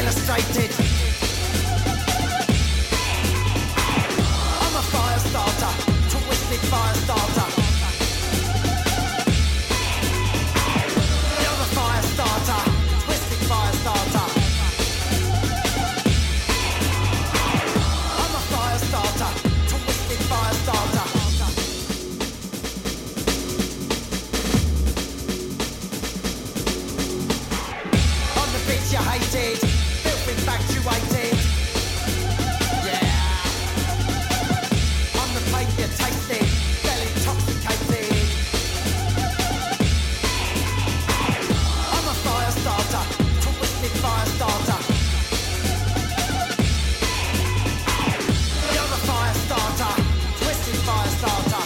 illustrated. I'm a fire starter, twisted fire starter. You're a fire starter, twisted fire starter. I'm a fire starter, twisted fire starter. On the bitch you hated, filth infatuated. Yeah. On the plate you tasted, well intoxicated. I'm a fire starter, twisted fire starter. You're a fire starter, twisted fire starter.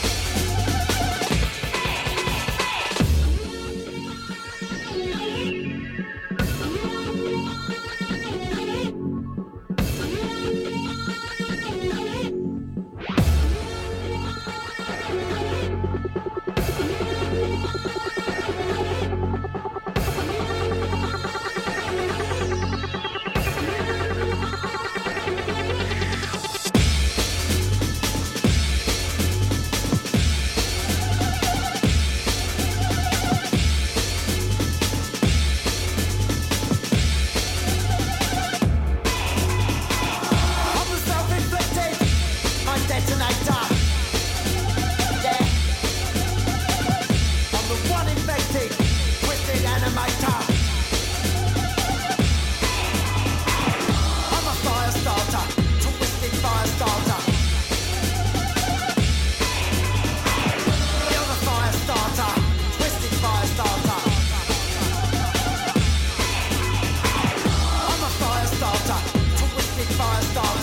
I'm the self-inflicted, I'm detonator. Yeah. I'm the one infected, twisted animator. I'm a fire starter, twisted fire starter. You're the fire starter, twisted fire starter. I'm a fire starter, twisted fire starter.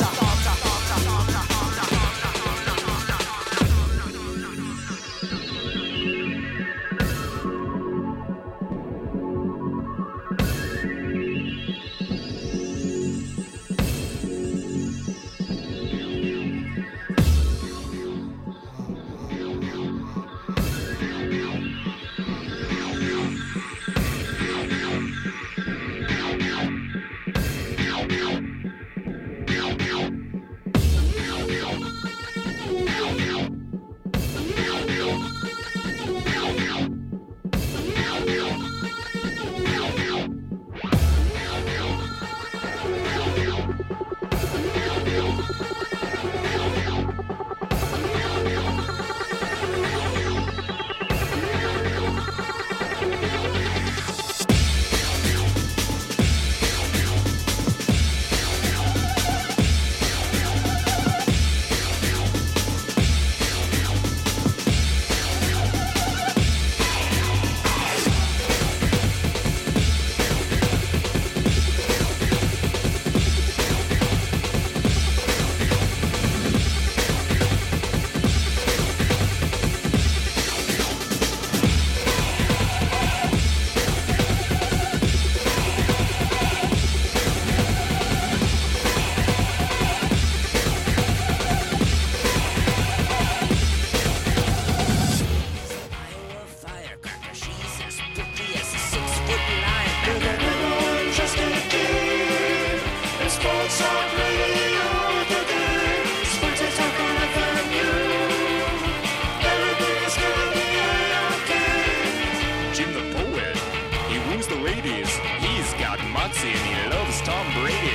Jim the poet, he woos the ladies. He's got moxie and he loves Tom Brady.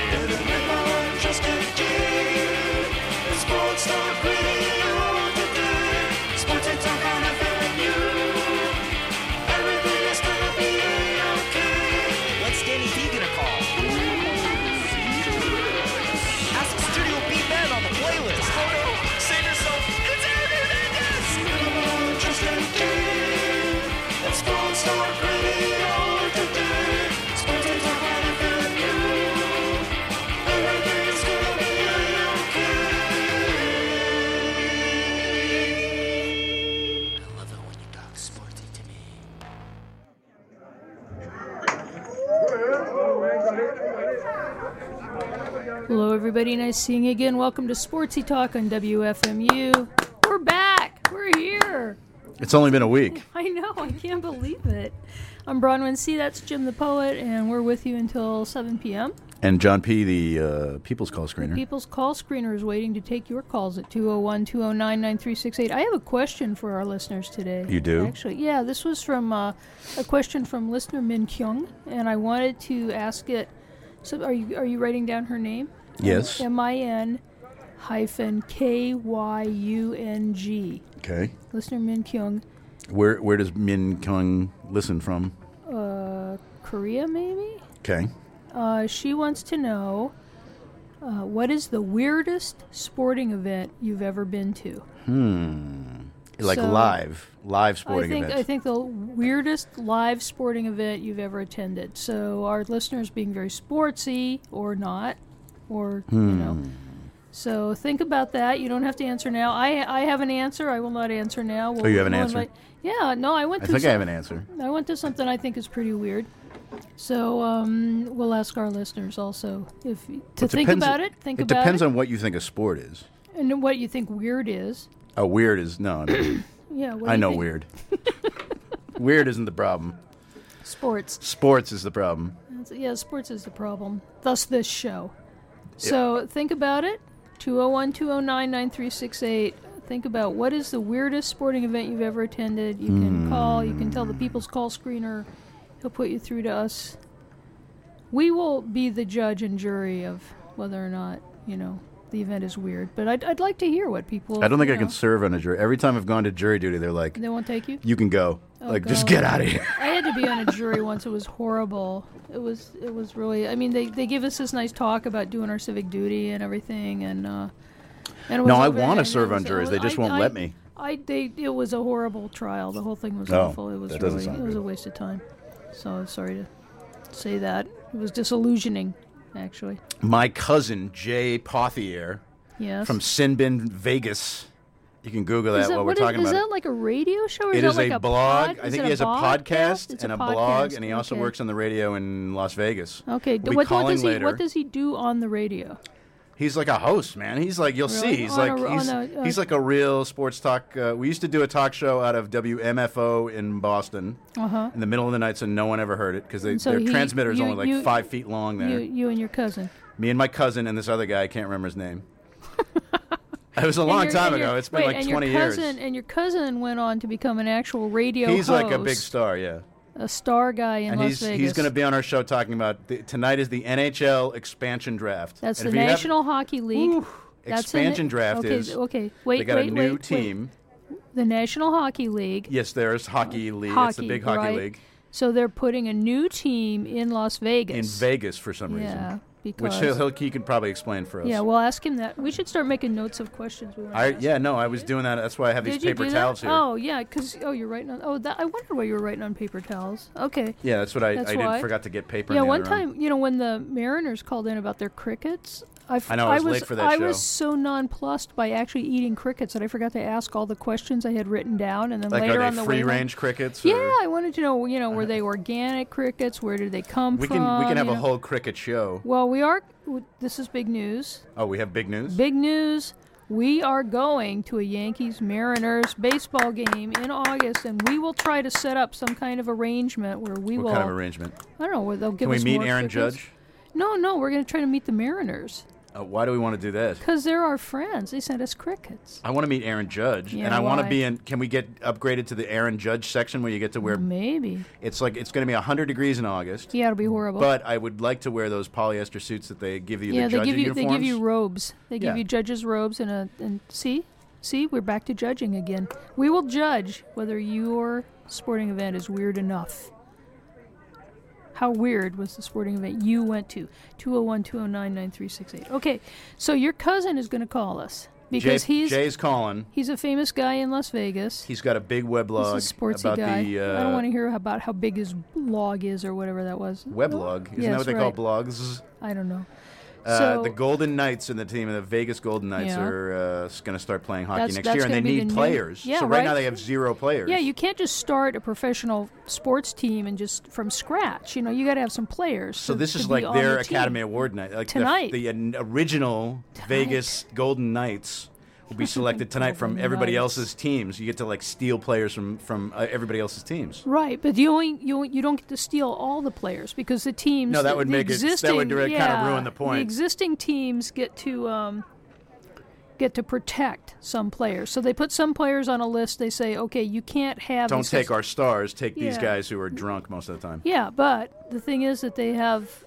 What's Danny B gonna call? Ask Studio B Ben on the playlist. Oh no, save yourself. It's Aaron Hernandez. I love it when you talk sporty to me. Hello, everybody. Nice seeing you again. Welcome to Sportsy Talk on WFMU. We're back. We're here. It's only been a week. I know. I can't believe it. I'm Bronwyn C. That's Jim the Poet, and we're with you until 7 p.m. And John P., the People's Call Screener. The People's Call Screener is waiting to take your calls at 201-209-9368. I have a question for our listeners today. You do? Actually, yeah, this was from a question from listener Min Kyung, and I wanted to ask it. So, are you writing down her name? Yes. MIN-KYUNG. Okay. Listener Min Kyung. Where does Min Kyung listen from? Korea, maybe? Okay. She wants to know, what is the weirdest sporting event you've ever been to? Like So, live sporting events. I think the weirdest live sporting event you've ever attended. So our listeners being very sportsy or not, or, you know. So think about that. You don't have to answer now. I have an answer. I will not answer now. You have an answer? I think I have an answer. I went to something I think is pretty weird. So we'll ask our listeners also think about it. Think it about it. depends on what you think a sport is. And what you think weird is. Oh, weird is no. Yeah, what do I you know think? weird. Weird isn't the problem. Sports. Sports is the problem. Yeah, sports is the problem. Thus this show. So think about it. 201-209-9368. Think about what is the weirdest sporting event you've ever attended. You can call. You can tell the People's Call Screener. He'll put you through to us. We will be the judge and jury of whether or not, the event is weird. But I'd like to hear what people... I don't think I can serve on a jury. Every time I've gone to jury duty, they're like... They won't take you? You can go. Just God. get out of here. I had to be on a jury once. It was horrible. It was really... I mean, they give us this nice talk about doing our civic duty and everything, and it was No, I over- want to and serve it on was- juries. They just won't let me. It was a horrible trial. The whole thing was Oh, awful. It was that doesn't really... sound It was good. a waste of time. So I'm sorry to say that. It was disillusioning, actually. My cousin, Jay Pothier, Yes. from Sinbin, Vegas. You can Google that while we're talking is about that like a radio show? Or it. It is is that like a blog. Pod? I Is think it he has a podcast It's and a podcast. blog, and he also Okay. works on the radio in Las Vegas. Okay. We'll be What calling does he? later. What does he do on the radio? He's like a host, man. He's like you'll Really? see. He's On like a- he's like a real sports talk. We used to do a talk show out of WMFO in Boston in the middle of the night, so no one ever heard it because their transmitter is only like 5 feet long there. You and your cousin. Me and my cousin and this other guy, I can't remember his name. It was a long time ago. It's been like 20 years. And your cousin went on to become an actual radio He's host. like a big star, yeah. A star guy in And Las Vegas. he's going to be on our show talking about tonight is the NHL expansion draft. That's And the if you have- National Hockey League. That's expansion draft okay, is. Okay, wait, They got wait, a new wait, team. Wait. The National Hockey League. Yes, there's hockey league. It's the Hockey, big hockey right. league So they're putting a new team in Las Vegas. in Vegas for some reason. Yeah, Which because... he could probably explain for us. Yeah, we'll ask him that. We should start making notes of questions we want to ask. I was doing that. That's why I have these Did you paper do towels that? here. Oh, yeah, because you're writing on. Oh, I wondered why you were writing on paper towels. Okay. Yeah, that's what I That's didn't why. forgot to get paper. Yeah, in the one other room. time, when the Mariners called in about their crickets, I know, I was late for that I show. was so nonplussed by actually eating crickets that I forgot to ask all the questions I had written down, and then Like later are on they the free way home- range crickets? Yeah, or- I wanted to know, were they organic crickets? Where did they come we from? can have you a know? whole cricket show. Well, this is big news. Oh, we have big news. Big news. We are going to a Yankees-Mariners baseball game in August, and we will try to set up some kind of arrangement where we will... What kind of arrangement? I don't know, where they'll give Can we us meet more Aaron crickets. Judge? No, we're going to try to meet the Mariners. Why do we want to do that? Because they're our friends. They sent us crickets. I want to meet Aaron Judge, Yeah, and I want to why? be in. Can we get upgraded to the Aaron Judge section where you get to wear? Maybe. It's going to be 100 degrees in August. Yeah, it'll be horrible. But I would like to wear those polyester suits that they give you. yeah, the they judge give you uniforms. robes. They give Yeah. you judges' robes and see, we're back to judging again. We will judge whether your sporting event is weird enough. How weird was the sporting event you went to? 201-209-9368. Okay, so your cousin is going to call us because Jay's calling. he's a famous guy in Las Vegas. He's got a big weblog He's a sportsy about guy. the I don't want to hear about how big his blog is or whatever that was. weblog. Isn't Yes, that what they right. call blogs? I don't know. So The Golden Knights and the team of the Vegas Golden Knights Yeah. are going to start playing hockey That's- next that's year, and they gonna be need the new- players. Yeah, so right now right. they have 0 players. yeah, you can't just start a professional sports team and just from scratch. You got to have some players. So to- this to is be like on their the team. Academy Award night, like Tonight. the original Vegas Golden Knights will be selected tonight from everybody else's teams. You get to steal players from everybody else's teams. Right, but you don't get to steal all the players because the teams. No, that would make it. That would kind of ruin the point. The existing teams get to protect some players. So they put some players on a list. They say, okay, you can't have. Don't take our stars. Take these guys who are drunk most of the time. Yeah, but the thing is that they have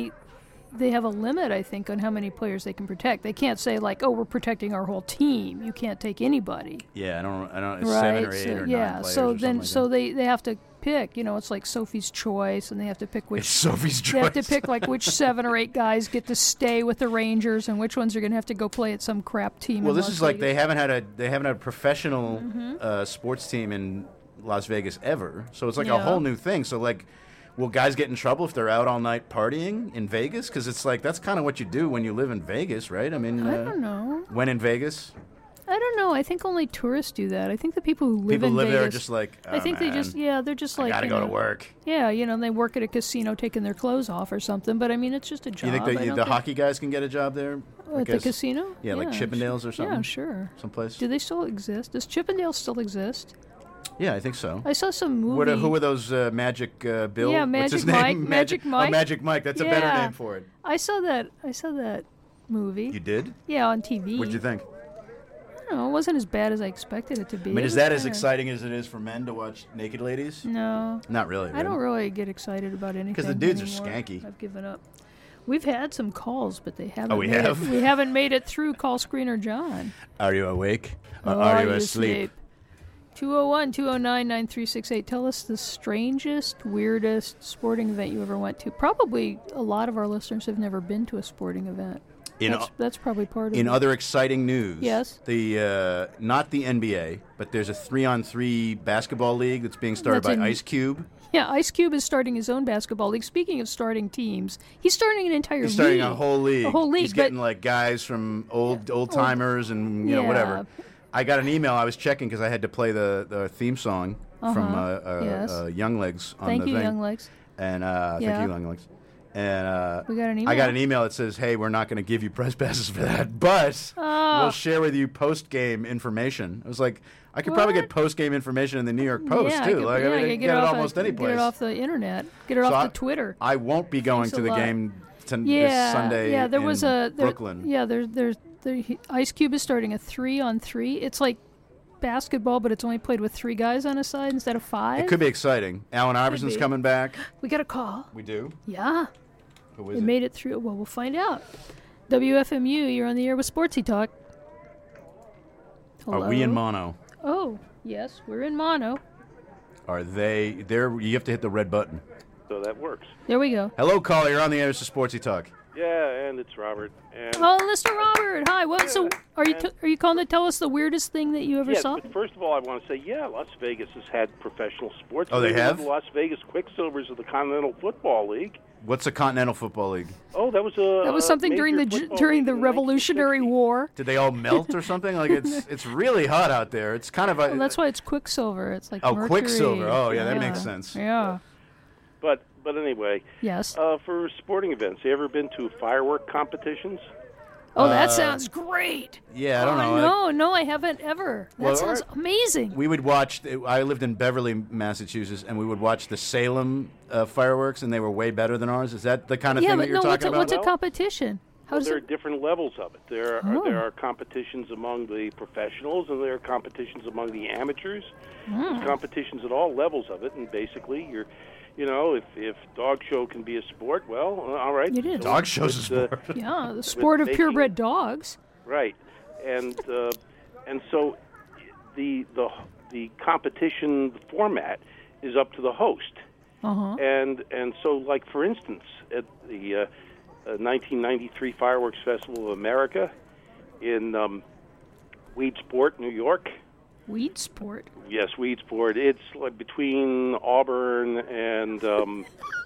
a limit, I think, on how many players they can protect. They can't say we're protecting our whole team. You can't take anybody. Yeah, I don't. It's 7 or 8 or 9 players. So they have to pick. It's like Sophie's Choice, and they have to pick which. It's Sophie's Choice. They have to pick which 7 or 8 guys get to stay with the Rangers, and which ones are going to have to go play at some crap team. Well, this is Vegas. They haven't had a professional sports team in Las Vegas ever. So it's a whole new thing. So will guys get in trouble if they're out all night partying in Vegas? Because it's that's kind of what you do when you live in Vegas, right? I mean, I don't know. When in Vegas? I don't know. I think only tourists do that. I think the people who live in Vegas, there are just I think they just they're just gotta go to work. Yeah, they work at a casino taking their clothes off or something. But I mean, it's just a job. You think the hockey guys can get a job there? At the casino? Yeah, like Chippendales or something? Yeah, sure. Someplace? Do they still exist? Does Chippendales still exist? Yeah, I think so. I saw some movie. Who are those Magic Bill? Yeah, Magic What's his Mike. name? Magic Mike. Oh, Magic Mike. That's a better name for it. I saw that movie. You did? Yeah, on TV. What'd you think? I don't know. It wasn't as bad as I expected it to be. I mean, is that as exciting as it is for men to watch naked ladies? No. Not really. I don't really get excited about anything. Because the dudes anymore. are skanky. I've given up. We've had some calls, but they haven't. Oh, we have? We haven't made it through call screener John. Are you awake? Or are you asleep? 201-209-9368. Tell us the strangest, weirdest sporting event you ever went to. Probably a lot of our listeners have never been to a sporting event. That's probably part of it. In other exciting news, yes, not the NBA, but there's a 3-on-3 basketball league that's being started by Ice Cube. Yeah, Ice Cube is starting his own basketball league. Speaking of starting teams, he's starting an entire league. He's starting a whole league. A whole league. He's getting guys from old timers and whatever. I got an email. I was checking because I had to play the theme song from Young Legs on Thank the you, thing. Young Legs. And thank you, Young Legs. And we got an email. I got an email that says, "Hey, we're not going to give you press passes for that, but we'll share with you post-game information." I was like, I could probably get post-game information in the New York Post too. I can get it almost any place. Get it off the internet. Get it off the Twitter. I won't be going to the game this Sunday. Yeah, there was Brooklyn. There's Ice Cube is starting a 3-on-3. It's like basketball, but it's only played with 3 guys on a side instead of 5. It could be exciting. Allen Iverson's coming back. We got a call. We do? Yeah. Who is it? Made it through. Well, we'll find out. WFMU, you're on the air with Sportsy Talk. Hello? Are we in mono? Oh, yes, we're in mono. Are they there? You have to hit the red button. So that works. There we go. Hello, caller. You're on the air. This is Sportsy Talk. Yeah, and it's Robert. And Mr. Robert. Hi. What? So, are you calling to tell us the weirdest thing that you ever saw? But first of all, I want to say, Las Vegas has had professional sports. Oh, they have? The Las Vegas Quicksilvers of the Continental Football League. What's the Continental Football League? Oh, that was something during the Revolutionary War. Did they all melt or something? It's really hot out there. It's kind of a. Well, that's why it's Quicksilver. It's like mercury. Quicksilver. Oh, yeah, that makes sense. Yeah. But anyway. Yes. For sporting events, you ever been to firework competitions? Oh, that sounds great. Yeah, I don't know. No, I haven't ever. That sounds amazing. We would watch. I lived in Beverly, Massachusetts, and we would watch the Salem fireworks, and they were way better than ours. Is that the kind of thing that you're talking about? What's a competition? There are different levels of it. There are competitions among the professionals, and there are competitions among the amateurs. There's competitions at all levels of it, and basically if dog show can be a sport, well, all right. It is. Dog show's a sport. Yeah, the sport of purebred dogs. Right, and so the competition format is up to the host. And so, like for instance, at the 1993 Fireworks Festival of America in Weedsport, New York. Weedsport? Yes, Weedsport. It's like between Auburn and the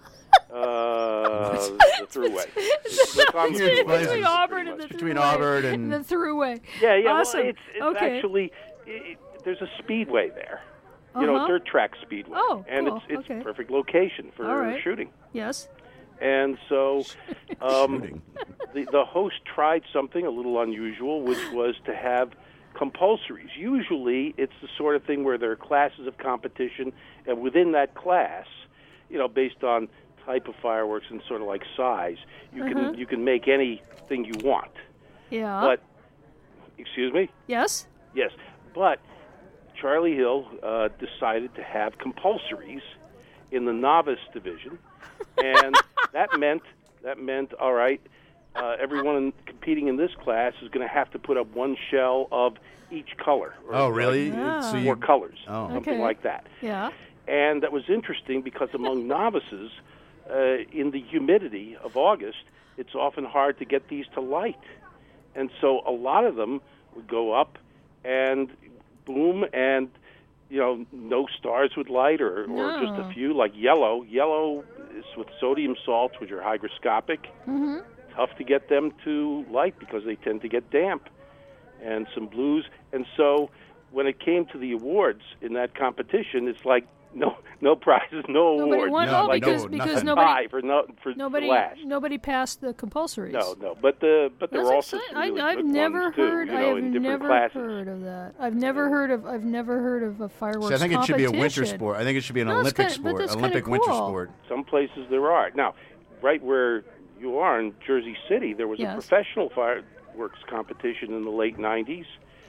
Thruway. Between Auburn and the Thruway. Between Auburn and the Thruway. Yeah. Awesome. Well, it's actually there's a speedway there. Dirt track speedway. Oh, and cool. it's a perfect location for shooting. Yes. And so the host tried something a little unusual, which was to have compulsories. Usually, it's the sort of thing where there are classes of competition, and within that class, based on type of fireworks and sort of like size, you can make anything you want. Yeah. But, excuse me? Yes? Yes. But Charlie Hill decided to have compulsories in the novice division, and that meant all right, everyone competing in this class is going to have to put up one shell of each color. Oh, really? Yeah. Or colors, Oh. something Okay. like that. Yeah. And that was interesting because among novices, in the humidity of August, it's often hard to get these to light. And so a lot of them would go up and boom, and no stars would light, or just a few, like yellow. Yellow is with sodium salts, which are hygroscopic. Mm-hmm. Tough to get them to light because they tend to get damp. And some blues. And so when it came to the awards in that competition, it's like no prizes, no Nobody awards. won. No, Oh, because nothing. nobody for nobody last. nobody passed the compulsories. No. But there That's were also exciting. some really I've good never ones heard. too, I have in different never classes. heard of that. I've never heard of a fireworks. See, I think it should be a winter competition. sport. I think it should be an No, it's Olympic kinda- but sport, that's Olympic kinda winter cool. sport. Some places there are. Now, right where you are in Jersey City, there was a Yes. professional fireworks competition in the late 90s,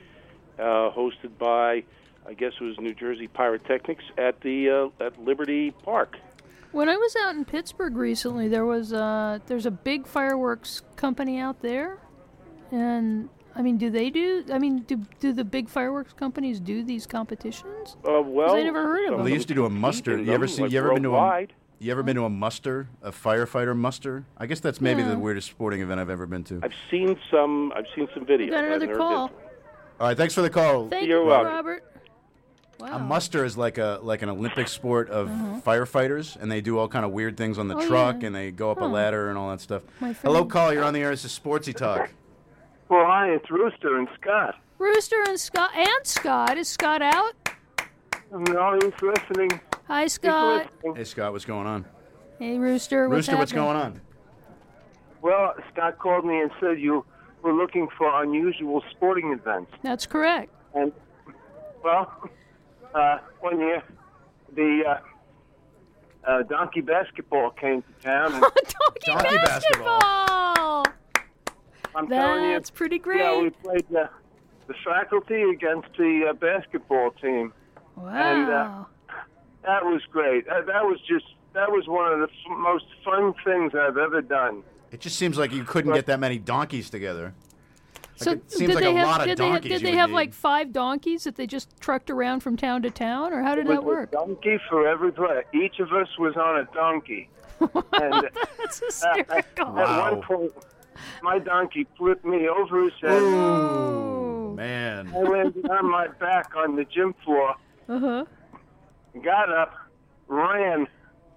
hosted by, I guess it was New Jersey Pyrotechnics at Liberty Park. When I was out in Pittsburgh recently, there's a big fireworks company out there, and I mean, do the big fireworks companies do these competitions? Well, I never heard of some them. They used to do a muster. You ever been to worldwide? You ever been to a muster, a firefighter muster? I guess that's maybe the weirdest sporting event I've ever been to. I've seen some videos. We got I've another never call. been to one. All right, thanks for the call. Thank You're you, welcome. Robert. Wow. A muster is like an Olympic sport of firefighters, and they do all kind of weird things on the Oh, truck, yeah. and they go up a ladder and all that stuff. My Hello, friend- call. You're on the air. This is Sportsy Talk. Well, hi, it's Rooster and Scott. Rooster and Scott. Is Scott out? No, he's listening. Hi, He's Scott. listening. Hey, Scott, what's going on? Hey, Rooster. What's Rooster, what's happening? going on? Well, Scott called me and said you were looking for unusual sporting events. That's correct. And, well, one year, the donkey basketball came to town. And Donkey basketball. I'm telling you, That's pretty great. yeah, we played the faculty against the basketball team. Wow. That was great. That was one of the most fun things I've ever done. It just seems like you couldn't get that many donkeys together. So it seems like a lot of donkeys Did you they would have need. like 5 donkeys that they just trucked around from town to town, or how did It was that work? a donkey for every player. Each of us was on a donkey. And That's hysterical. at one point, my donkey flipped me over his head. Oh. Man. I landed on my back on the gym floor, Uh-huh. got up, ran,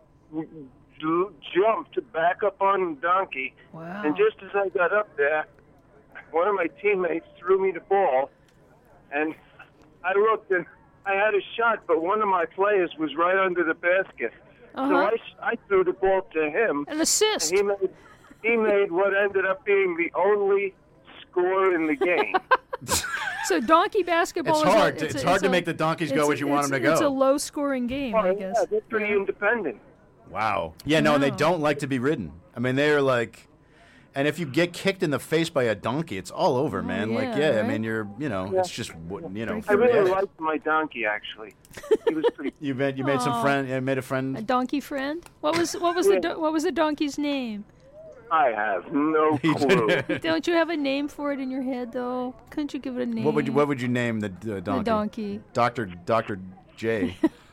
jumped back up on the donkey, Wow. and just as I got up there, one of my teammates threw me the ball, and I looked and I had a shot, but one of my players was right under the basket. Uh-huh. So I threw the ball to him, An assist. and he made what ended up being the only score in the game. So donkey basketball It's is hard. A, It's hard to make the donkeys go as you want them to It's a go. low-scoring game, I guess. Yeah, they're pretty independent. Wow. Yeah, no, and they Wow. don't like to be ridden. I mean, they're like, and if you get kicked in the face by a donkey, it's all over, man. Like, yeah, I right? mean, it's just, I forget really it. liked my donkey, actually. He was pretty. You made some Aw. friend. You made a A friend. donkey friend? What was Yeah. what was the donkey's name? I have no clue. Don't you have a name for it in your head, though? Couldn't you give it a name? What would you name the donkey? The donkey. Dr. J.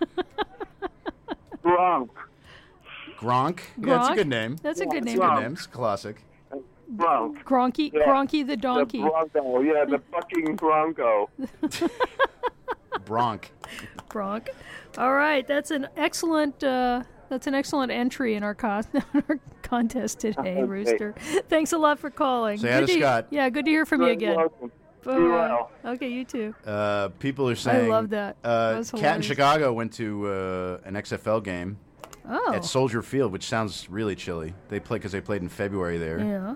Gronk. Gronk. Yeah, it's a Gronk? good name. That's a good It's name. a good Gronk. name. It's a classic. Gronk. Gronky, Yeah. Gronky the donkey. The Bronco. Yeah, the fucking Bronco. Bronk. Bronk. All right, that's an excellent entry in our contest today, Rooster. Thanks a lot for calling. Say hi to Scott. Yeah, good to hear from you You're again. welcome. Bye-bye. Be well. Okay, you too. People are saying. love that. That was Cat in hilarious. Chicago went to an XFL game Oh. at Soldier Field, which sounds really chilly. They played in February there. Yeah.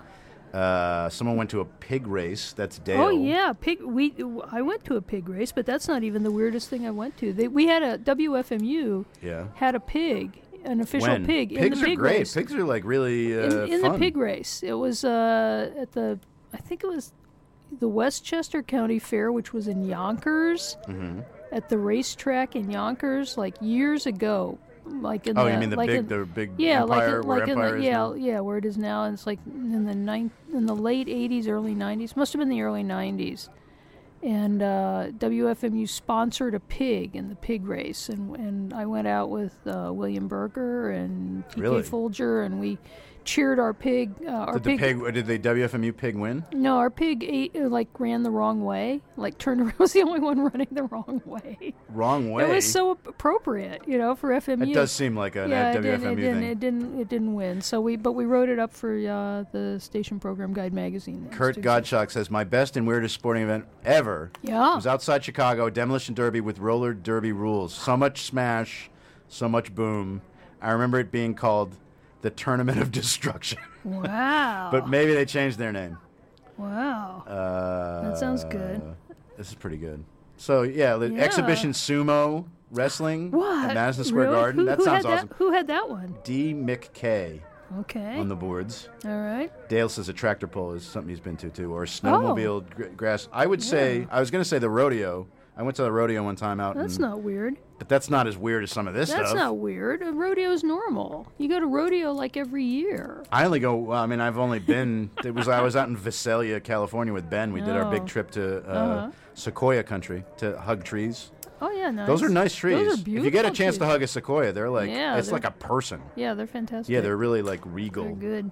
Someone went to a pig race. That's Dale. Oh yeah, pig. I went to a pig race, but that's not even the weirdest thing I went to. We had a WFMU. Yeah. Had a pig, an official When? pig Pigs in the pig are great. race. Pigs are like really in fun. the pig race. It was at the, I think it was the Westchester County Fair, which was in Yonkers, at the racetrack in Yonkers, like years ago. Like in Oh, the, you mean the like big yeah, Empire, like where in Empire the, is yeah, now? yeah, where it is now. And it's like in the late '80s, early '90s. Must have been the early '90s. And WFMU sponsored a pig in the pig race, and I went out with William Berger and TK Really? Folger, and we cheered our pig. Did the WFMU pig win? No, our pig ran the wrong way. Like turned around, was the only one running the wrong way. Wrong way. It was so appropriate, for FMU. It does seem like a WFMU thing. It didn't win. So we wrote it up for the Station Program Guide magazine. Kurt Gottschalk says, my best and weirdest sporting event ever was outside Chicago, demolition derby with roller derby rules. So much smash, so much boom. I remember it being called the Tournament of Destruction. Wow. But maybe they changed their name. Wow. That sounds good. This is pretty good. So, the exhibition sumo wrestling What? at Madison Square Really? Garden. That Who sounds had awesome. Who had that one? D. McKay Okay. on the boards. All right. Dale says a tractor pull is something he's been to, too, or a snowmobile grass. I would say, I was going to say the rodeo. I went to the rodeo one time out. That's not weird. But that's not as weird as some of this stuff. That's not weird. A rodeo is normal. You go to rodeo like every year. I only go. Well, I mean, I've only been. I was out in Visalia, California, with Ben. We did our big trip to Sequoia country to hug trees. Oh yeah, nice. Those are nice trees. Those are beautiful. If you get a chance to trees. hug a sequoia, they're like it's like a person. Yeah, they're fantastic. Yeah, they're really like regal. They're good.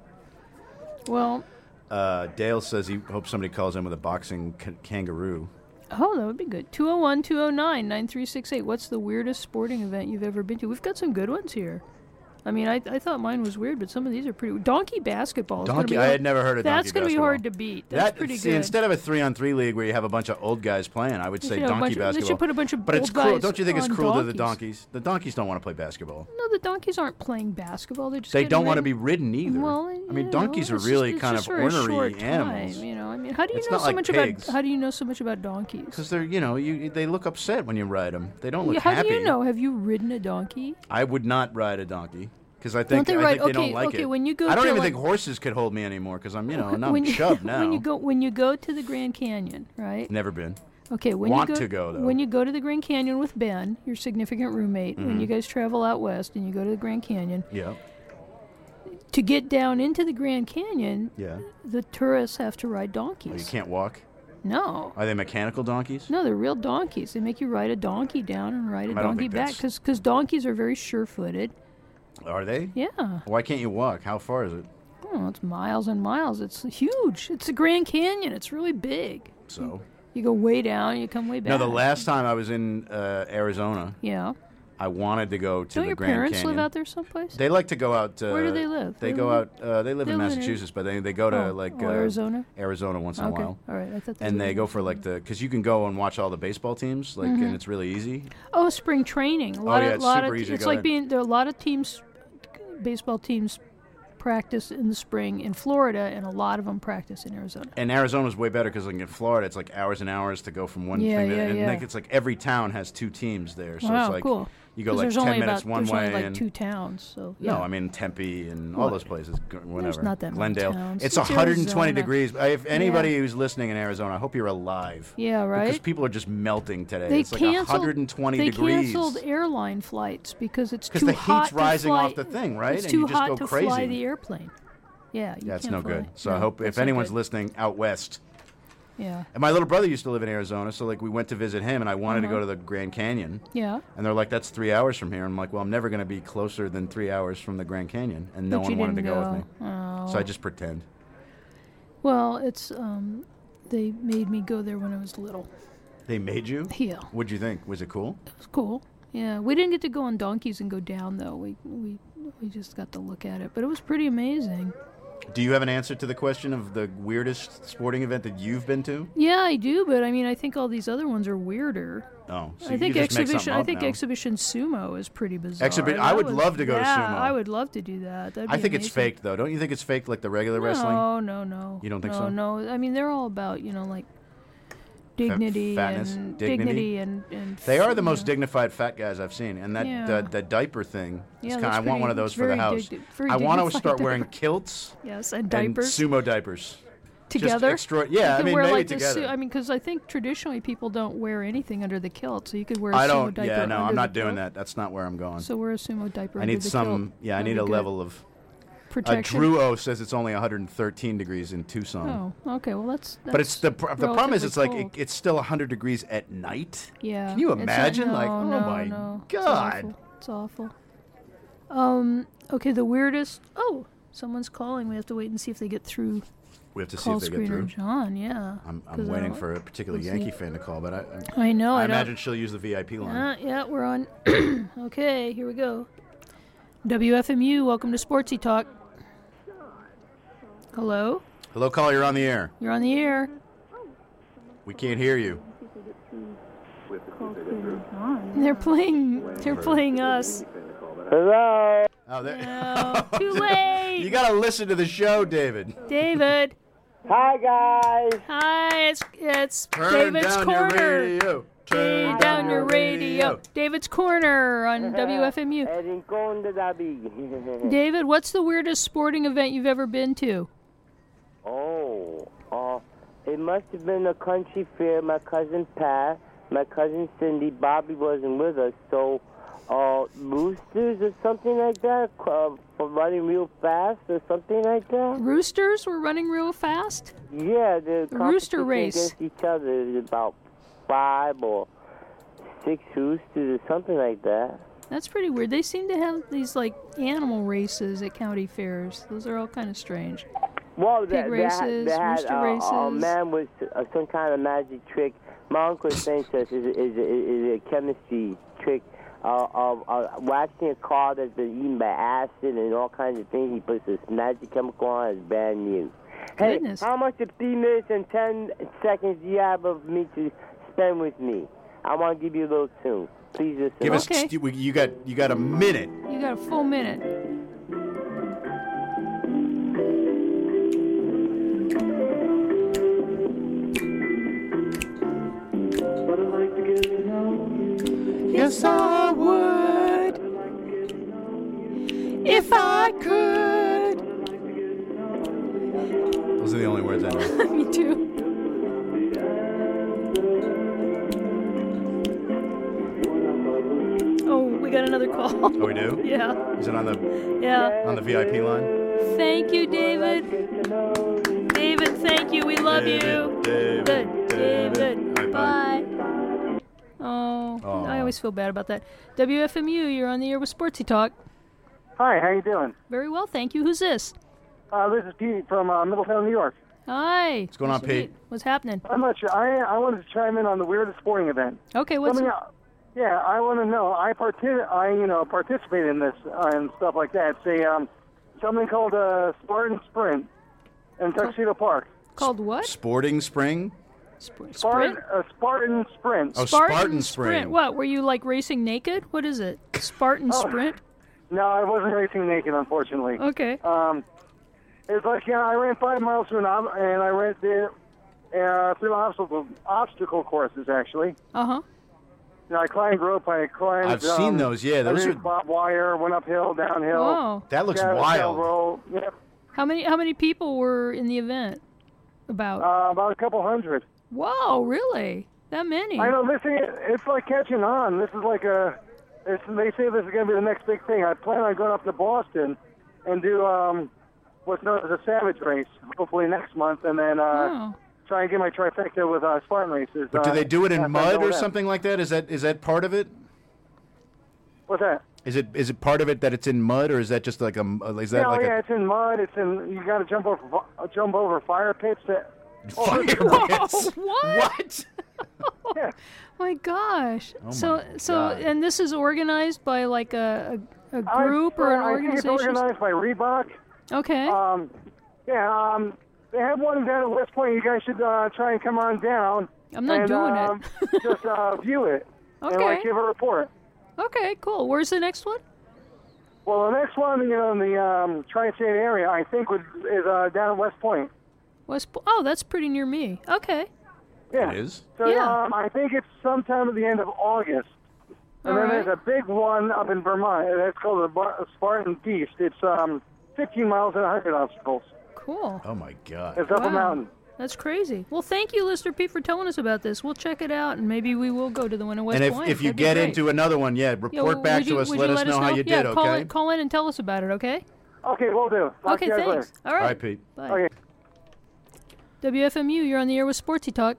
Well, Dale says he hopes somebody calls in with a boxing kangaroo. Oh, that would be good. 201-209-9368. What's the weirdest sporting event you've ever been to? We've got some good ones here. I mean, I thought mine was weird, but some of these are pretty. Donkey basketball. Donkey. I had never heard of donkey basketball. That's going to be hard to beat. That's pretty good. Instead of a 3-on-3 league where you have a bunch of old guys playing, I would say donkey basketball. They should put a bunch of but it's old cruel. guys Don't you think it's on cruel to the donkeys. donkeys? The donkeys don't want to play basketball. No, the donkeys aren't playing basketball. They're just They getting don't want to ready. be ridden either. Well, I mean, donkeys are really kind of ornery animals. I mean, how do you It's know not so like much pigs. about? How do you know so much about donkeys? Because they're, they look upset when you ride them. They don't look How happy. do you know? Have you ridden a donkey? I would not ride a donkey because I think Don't they I ride- think they okay, don't like okay, it. when you go I don't to, even like- think horses could hold me anymore because I'm, now I'm When you- chubbed now. When you go to the Grand Canyon, right? Never been. Okay, when Want you go to go, though. when you go to the Grand Canyon with Ben, your significant roommate, Mm-hmm. when you guys travel out west and you go to the Grand Canyon, Yeah. to get down into the Grand Canyon, Yeah. the tourists have to ride donkeys. Oh, you can't walk. No. Are they mechanical donkeys? No, they're real donkeys. They make you ride a donkey down and ride a I don't donkey think back that's- because donkeys are very sure-footed. Are they? Yeah. Why can't you walk? How far is it? Oh, it's miles and miles. It's huge. It's the Grand Canyon. It's really big. So. You go way down, you come way back. No, the last time I was in Arizona, Yeah. I wanted to go to Don't the your Grand parents Canyon. live out there someplace? They like to go out. Where do they live? They They go live- out. They live in they live in Massachusetts, but they go to Arizona? Arizona once in a Okay. while. All right. I thought And they go for because you can go and watch all the baseball teams, and it's really easy. Oh, spring training. A lot yeah, of, it's lot super of, easy to It's go like there. there are a lot of teams, baseball teams, practice in the spring in Florida, and a lot of them practice in Arizona. And Arizona's way better because like in Florida, it's like hours and hours to go from one Yeah, thing to yeah, and yeah. like it's like every town has two teams there. So Wow, it's like cool. you go 'Cause like there's 10 only minutes about, one there's way only like and 2 towns, so yeah. no, I mean Tempe and all What? those places, whatever. not that many Glendale. towns. It's It's 120 Arizona. degrees. If anybody who's listening in Arizona, I hope you're alive. Yeah, right. Because people are just melting today. They it's like canceled 120 they degrees. canceled airline flights because it's Because too the hot heat's to rising fly, off the thing, right? It's And too you just hot go to crazy. fly the airplane. Yeah, you That's can't no fly. good. So No, I hope that's if not anyone's good. listening out west. Yeah. And my little brother used to live in Arizona, so like we went to visit him, and I wanted to go to the Grand Canyon. Yeah. And they're like, "That's 3 hours from here." I'm like, "Well, I'm never going to be closer than 3 hours from the Grand Canyon," and no But you one wanted to didn't go with me. Oh. So I just pretend. Well, it's they made me go there when I was little. They made you? Yeah. What'd you think? Was it cool? It was cool. Yeah, we didn't get to go on donkeys and go down though. We just got to look at it, but it was pretty amazing. Do you have an answer to the question of the weirdest sporting event that you've been to? Yeah, I do, but I mean, I think all these other ones are weirder. Oh, so I think you just make something exhibition. up I think now. exhibition sumo is pretty bizarre. I would love to go to yeah, sumo. I would love to do that. That'd I be think it's amazing. fake, though. Don't you think it's fake like the regular wrestling? No. You don't think no, so? No, I mean, they're all about, like dignity fatness, and dignity. and They are the you most know. dignified fat guys I've seen, and that Yeah. the diaper thing. Yeah, Is that's I want one of pretty- those it's for the very house. very I want to dignified start wearing diaper. kilts Yes, and diapers and sumo diapers. together. Just yeah, You I could mean wear maybe like together. because I think traditionally people don't wear anything under the kilt, so you could wear a I sumo don't. diaper. Yeah, no, under I'm the not doing kilt. that. That's not where I'm going. So wear a sumo diaper. I under need the some. kilt. Yeah, I That'd need be a good. level of. protection. Druo says it's only 113 degrees in Tucson. Oh, okay. Well, that's But it's the problem is it's like relatively cold. it's still 100 degrees at night. Yeah. Can you It's imagine? no, Like, oh no, my no. God. It's awful. Okay, the weirdest. Oh, someone's calling. We have to wait and see if they get through. We have to see Call if they get screener through. John. Yeah. 'Cause I waiting don't- for a particular we'll Yankee see. fan to call, but I know. I I don't- imagine she'll use the VIP line. Yeah, we're on. Okay, here we go. WFMU, welcome to Sportsy Talk. Hello? Hello, caller. You're on the air. You're on the air. We can't hear you. They're playing us. Hello. Oh, there. No, too late. You got to listen to the show, David. David. Hi, guys. Hi, it's Turn David's down Corner. your radio. Turn down your radio. David's Corner on WFMU. David, what's the weirdest sporting event you've ever been to? It must have been a country fair. My cousin Pat, my cousin Cindy, Bobby wasn't with us, so roosters or something like that, for running real fast or something like that. Roosters were running real fast? Yeah, the rooster competition race. against each other is about 5 or 6 roosters or something like that. That's pretty weird. They seem to have these like animal races at county fairs. Those are all kind of strange. Well, Pig races, they had rooster a races. man with some kind of magic trick. My uncle thinks that is a chemistry trick of waxing a car that's been eaten by acid and all kinds of things. He puts this magic chemical on. It's brand new. Hey, Goodness. how much of 3 minutes and 10 seconds do you have of me to spend with me? I want to give you a little tune. Please listen. Give us. Okay. You got a minute. You got a full minute. Yes, I would. If I could. Those are the only words I know. Me too. Oh, we got another call. Oh, we do? Yeah, Is it on the yeah. VIP line? Thank you, David. David, thank you. We love you. David. Bye. Oh, I always feel bad about that. WFMU, you're on the air with Sportsy Talk. Hi, how you doing? Very well, thank you. Who's this? This is Pete from Middletown, New York. Hi. What's going on, Pete? What's happening? I'm not sure. I wanted to chime in on the weirdest sporting event. Okay, what's Yeah, I want to know. I participate in this and stuff like that. It's something called a Spartan Sprint in Tuxedo Park. called what? Sporting Spring? Sprint? Spartan Sprint. Oh, Spartan Spring. What? Were you like racing naked? What is it? Spartan Sprint? No, I wasn't racing naked, unfortunately. Okay. It's like, I ran 5 miles through and I ran there through obstacle courses, actually. Uh-huh. I climbed rope, I climbed... I've seen those, yeah. Those I are. ran barbed wire, went uphill, downhill. Oh. That looks carousel wild. roll. Yep. How many people were in the event? About About a couple hundred. Whoa, really? That many? I know, it's like catching on. This is like they say this is going to be the next big thing. I plan on going up to Boston and do what's known as a Savage Race, hopefully next month, and then try and get my trifecta with Spartan races. But do they do it in after I mud go or there. something like that? Is that part of it? What's that? Is it part of it that it's in mud, or is that just like is that like it's in mud. You got to jump over fire pits. fire pits? What? Yeah. My gosh. Oh so my God. and this is organized by like a group or an I think it's organization? organized by Reebok. Okay. Yeah, they have one down at West Point. You guys should try and come on down. I'm not doing it. Just view it. And Okay. give a report. Okay, cool. Where's the next one? Well, the next one, in the Tri-State area, I think is down at West Point. Oh, that's pretty near me. Okay. Yeah. It is? So Yeah. I think it's sometime at the end of August. And All then right. there's a big one up in Vermont. That's called the Spartan Beast. It's 15 miles and 100 obstacles. Cool. Oh, my God. It's up a mountain. That's crazy. Well, thank you, Lister Pete, for telling us about this. We'll check it out, and maybe we will go to the one in West And Point. if you That'd be get great. into another one, report back would you- to us. would Let you us know how you yeah, did, call okay? Call in and tell us about it, okay? Okay, we'll do. Talk to Okay, you guys thanks. later. All right. All right, Pete. Bye. Okay. WFMU, you're on the air with Sportsy Talk.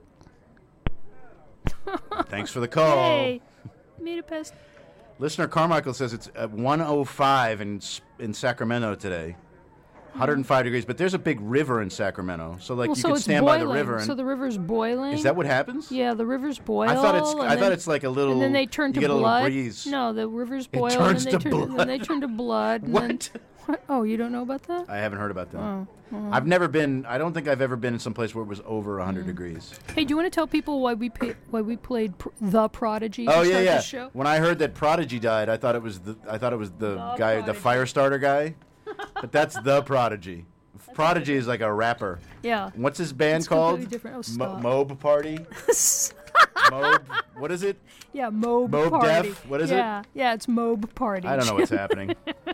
Thanks for the call. Hey, meet a pest. Listener Carmichael says it's 105 in Sacramento today. 105 degrees, but there's a big river in Sacramento, so Well, you so can it's stand boiling. by the river. And So the river's boiling. is that what happens? Yeah, the rivers boil. I thought and it's like a little. And then they turn you to get a little blood. breeze. No, the rivers It boil turns and to then they turn to blood. And What? Then, what? Oh, you don't know about that? I haven't heard about that. Oh. I've never been. I don't think I've ever been in some place where it was over Mm. 100 degrees. Hey, do you want to tell people why we played The Prodigy? To Oh start yeah. The show? When I heard that Prodigy died, I thought it was the guy, the Prodigy. fire starter guy. But that's the Prodigy. Prodigy is like a rapper. Yeah. What's his band It's called? completely different. Oh, stop. Mobe Party. Mobe. What is it? Yeah, Mobe Mobe Party. Def? What is it? Yeah, it's Mobe Party. I don't know what's happening.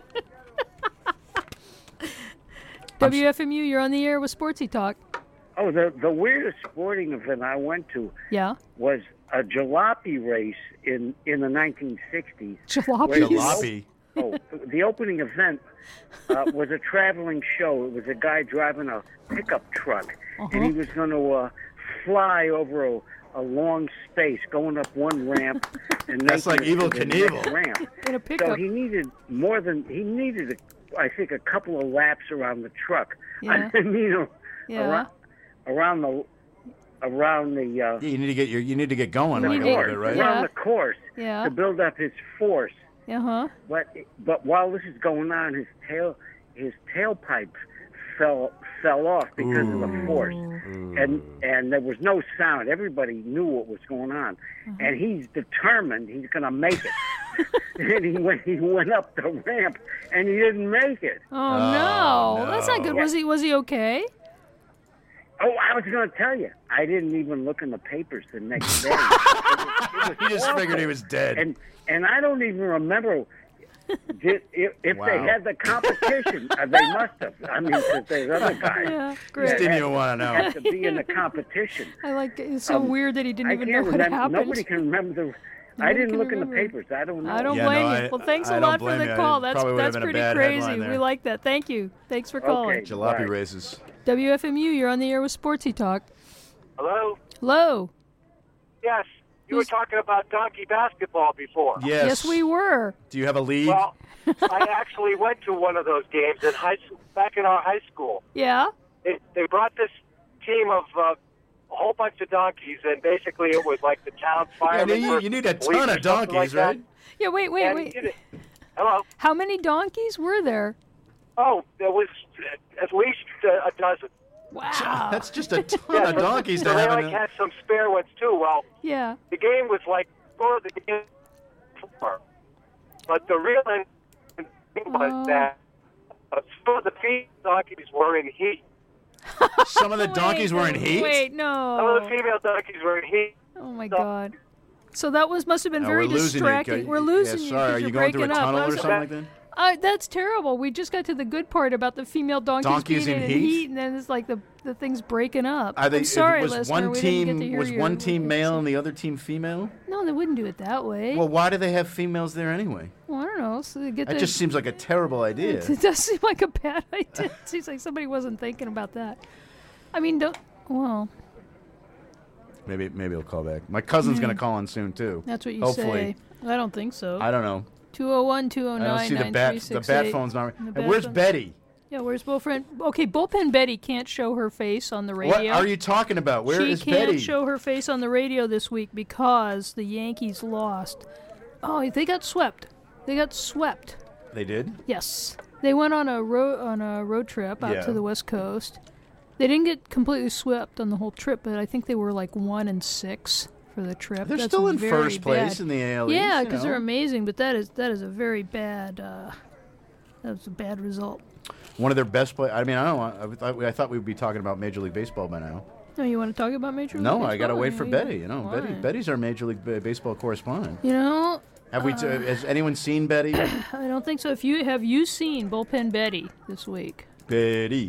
WFMU, you're on the air with Sportsy Talk. Oh, the weirdest sporting event I went to Yeah. was a jalopy race in the 1960s. Jalopy. Jalopy. Oh, the opening event was a traveling show. It was a guy driving a pickup truck, and he was going to fly over a long space, going up one ramp and That's making like it Evel to the next Knievel. ramp. In a pickup. So he needed I think a couple of laps around the truck. Yeah. I mean, Yeah. around the Yeah, you need to get going You like need a to- little bit, right? Yeah. around the course Yeah. to build up his force. Uh-huh. But while this is going on, his tailpipe fell off because of the force, and there was no sound. Everybody knew what was going on, and he's determined he's going to make it. And he went up the ramp, and he didn't make it. Oh, no. That's not good. Yeah. Was he okay? Oh, I was going to tell you, I didn't even look in the papers the next day. He just figured he was dead. And I don't even remember if Wow. they had the competition. They must have. I mean, 'cause there's other guys. Yeah, Just great. didn't even want to know. Had to be in the competition. I like it. It's so weird that he didn't I even can't know what remember. happened. Nobody can remember the. I Nobody didn't can look in the remember. papers. I don't know. I don't Yeah, blame no, you. Well, thanks I a don't lot for blame the you. It call. That's probably would've been a pretty bad crazy. headline there. We like that. Thank you. Thanks for calling. Okay. Jalopy Right. races. WFMU, you're on the air with Sportsy Talk. Hello? Hello. Yes. You were talking about donkey basketball before. Yes. Yes, we were. Do you have a league? Well, I actually went to one of those games in back in our high school. Yeah. They brought this team of a whole bunch of donkeys, and basically it was like the town firemen. you need a versus police ton or of something donkeys, like right? Yeah, wait. that. Hello? How many donkeys were there? Oh, there was at least a dozen. Wow. That's just a ton of donkeys to So they have. like had some spare ones too. Well, Yeah. the game was like for the game before. But the real thing was that some of the female donkeys were in heat. Some of the donkeys were in heat. Wait, Some no. of the female donkeys were in heat. Oh my God. So that must have been No, very we're losing you. distracting. We're losing you. Yeah, sorry. 'cause Are you're you going through a breaking up. tunnel or Those- something like that? That's terrible. We just got to the good part about the female donkeys being in in heat? heat, and then it's like the thing's breaking up. Are they, I'm sorry, was listener. one we didn't get to team hear was your- one team male and the other team female? No, they wouldn't do it that way. Well, why do they have females there anyway? Well, I don't know. So they get That the, just seems like a terrible idea. It does seem like a bad idea. It seems like somebody wasn't thinking about that. I mean, well, Maybe he'll call back. My cousin's going to call in soon too. that's what you Hopefully. say. I don't think so. I don't know. 201 I 209 don't see the bat phone's not. The And bat where's phone- Betty? Yeah, where's Bullpen? Okay, Bullpen Betty can't show her face on the radio. What are you talking about? Where is She can't Betty? show her face on the radio this week because the Yankees lost. Oh, they got swept. They got swept. They did? Yes. They went on a road trip out Yeah. to the West Coast. They didn't get completely swept on the whole trip, but I think they were like 1-6 for the trip. They're That's still in very first place bad. in the AL East. Yeah, you because know. they're amazing, but that is a very bad. That was a bad result. One of their best play. I mean, I don't want. I thought we'd be talking about Major League Baseball by now. No, you want to talk about Major League No, Baseball? I got to wait for Yeah. Betty. You know, Why? Betty's our Major League Baseball correspondent. You know, Have we? Has anyone seen Betty? I don't think so. Have you seen Bullpen Betty this week? Betty.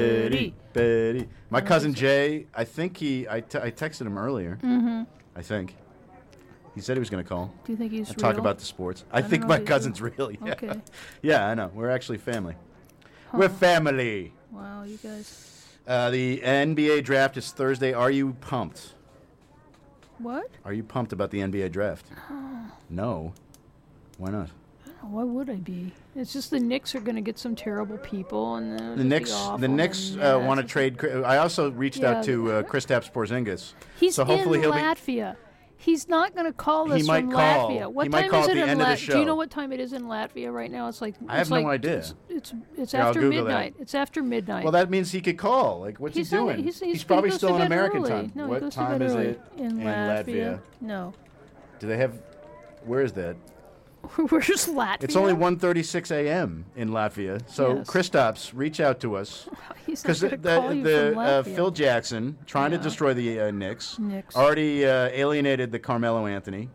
My cousin Jay. I think I texted him earlier. Mm-hmm. I think. He said he was going to call. Do you think he's Talk real? about the sports. I don't think know my if he's cousin's real. real. Yeah. Okay. Yeah, I know. We're actually family. We're family. Wow, you guys. The NBA draft is Thursday. Are you pumped? What? Are you pumped about the NBA draft? No. Why not? Why would I be? It's just the Knicks are going to get some terrible people, and then The Knicks want to trade. I also reached out to Kristaps Porzingis. He's so hopefully in he'll Latvia. He's not going to call us He might from call. Latvia. What He might time call is at it the in end of the Do you know show. what time it is in Latvia right now? It's like I have no idea. It's Yeah, I'll after Google that. midnight. It's after midnight. Well, that means he could call. Like, what's he He's not- doing? he's probably he goes still to in bed American early. time. No, he What goes to time bed is early. it in Latvia? No. Do they have? Where is that? Where's Latvia? It's only 1:36 a.m. in Latvia. So Yes. Kristaps, reach out to us. He's not Because going to call you from Latvia. Phil Jackson, trying to destroy the Knicks, Knicks. already alienated the Carmelo Anthony.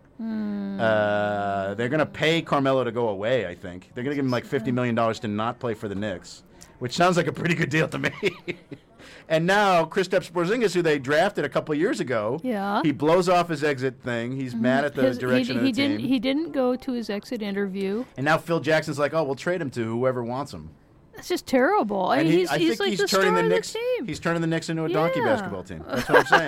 They're going to pay Carmelo to go away, I think. They're going to give him like $50 million to not play for the Knicks, which sounds like a pretty good deal to me. And now Kristaps Porzingis, who they drafted a couple of years ago, Yeah. he blows off his exit thing. He's mad at the direction of the team. He didn't go to his exit interview. And now Phil Jackson's like, oh, we'll trade him to whoever wants him. That's just terrible. I And mean, I think he's like he's the turning star the of Knicks. the team. He's turning the Knicks into a donkey Yeah. basketball team. That's what I'm saying.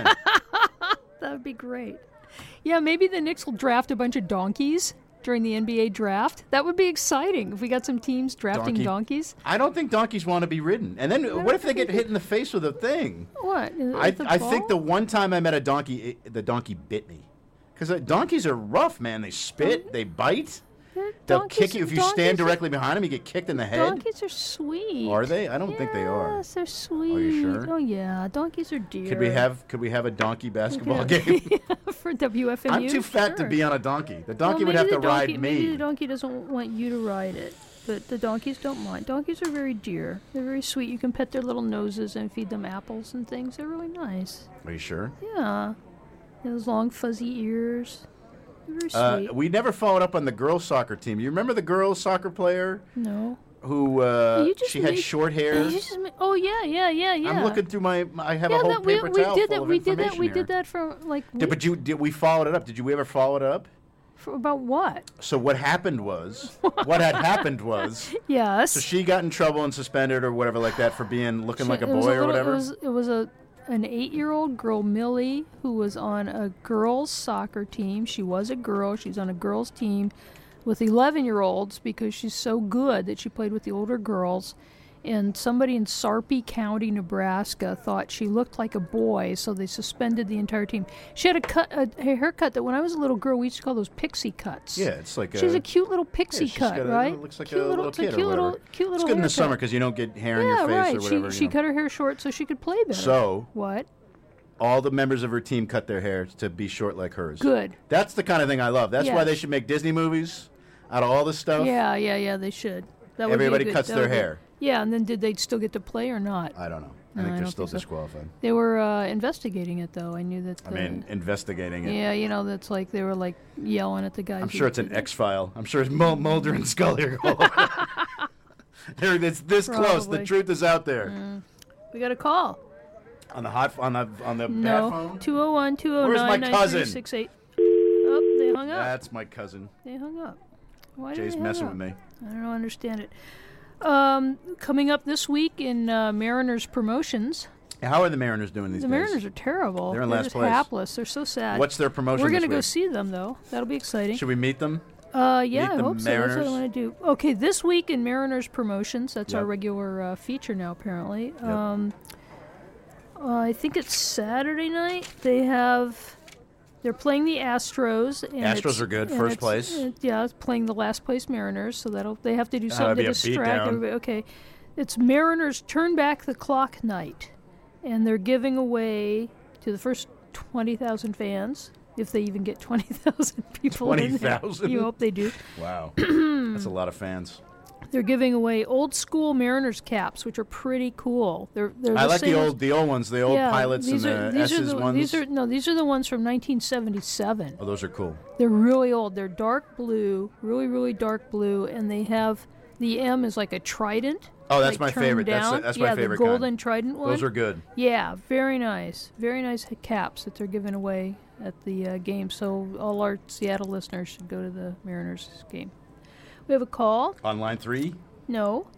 That would be great. Yeah, maybe the Knicks will draft a bunch of donkeys during the NBA draft. That would be exciting if we got some teams drafting Donkey. donkeys. I don't think donkeys want to be ridden. And then what if they get hit in the face with a thing? What? I think the one time I met a donkey, the donkey bit me. Because donkeys are rough, man. They spit, they bite. They'll kick you. If you stand directly behind them, you get kicked in the head. Donkeys are sweet. Are they? I don't think they are. Yes, they're sweet. Are you sure? Oh yeah, donkeys are dear. Could we have a donkey basketball Yeah. game? For WFMU? I'm too fat to Sure. be on a donkey. The donkey Well, would have maybe to the ride donkey- Maybe the me. donkey doesn't want you to ride it, but the donkeys don't mind. Donkeys are very dear. They're very sweet. You can pet their little noses and feed them apples and things. They're really nice. Are you sure? Yeah. Those long fuzzy ears. They're very sweet. We never followed up on the girls' soccer team. You remember the girls' soccer player No. who You just she had made- short hair? You just oh yeah. I'm looking through I have yeah, a whole that, paper we towel did full that. of We did that. information We here. did that for like. Did we followed it up? Did you ever follow it up? For about what? So what happened was, what had happened was, Yes. so she got in trouble and suspended or whatever like that for looking like a It was boy or little- whatever. It was an 8-year-old girl, Millie, who was on a girls' soccer team. She was a girl. She's on a girls' team with 11-year-olds because she's so good that she played with the older girls. And somebody in Sarpy County, Nebraska, thought she looked like a boy, so they suspended the entire team. She had a haircut that when I was a little girl, we used to call those pixie cuts. Yeah, it's like She's a cute little pixie she's cut, got right? It looks like Cute a little it's a kid cute or whatever. little, cute little It's good in the haircut. summer because you don't get hair in Yeah, your face right. or whatever. She cut her hair short so she could play better. So what? All the members of her team cut their hair to be short like hers. Good. That's the kind of thing I love. That's why Yes. they should make Disney movies out of all this stuff. Yeah, they should. That would be Everybody good- cuts that their would be- hair. Yeah, and then did they still get to play or not? I don't know. No, I think I they're don't still think so. disqualified. They were investigating it, though. I knew that. I mean, investigating it. Yeah, that's like they were like yelling at the guys. I'm who sure it's an did it. X-file. I'm sure it's Mulder and Scully are all over. It's this close. The Probably. truth is out there. We got a call. On the bat No, phone. 201-209-9368. Where's my cousin? Oh, they hung up. That's my cousin. They hung up. Why did Jay's they hang messing up? with me. I don't understand it. Coming up this week in Mariners promotions. How are the Mariners doing these The days? Mariners are terrible. They're in last just place. hapless. They're so sad. What's their promotion We're this gonna go week? see them though. That'll be exciting. Should we meet them? Yeah, Meet I the hope so. That's what I Mariners? want to do. Okay, this week in Mariners promotions. That's our Yep. regular feature now. Apparently, Yep. I think it's Saturday night. They're They're playing the Astros. And Astros are good, first place. It's playing the last place Mariners, so they have to do That'll something be to a distract beatdown. everybody. Okay, it's Mariners turn back the clock night, and they're giving away to the first 20,000 fans, if they even get 20,000 people in there. 20,000? You hope they do. Wow. That's a lot of fans. They're giving away old school Mariners caps, which are pretty cool. They're I the like same the old ones, the old pilots and the S's ones. These are the ones from 1977. Oh, those are cool. They're really old. They're dark blue, really, really dark blue, and they have the M is like a trident. Oh, that's like my favorite. Down. That's my favorite the golden kind. trident one. Those are good. Yeah, very nice. Very nice caps that they're giving away at the game. So all our Seattle listeners should go to the Mariners game. We have a call. On line 3? No.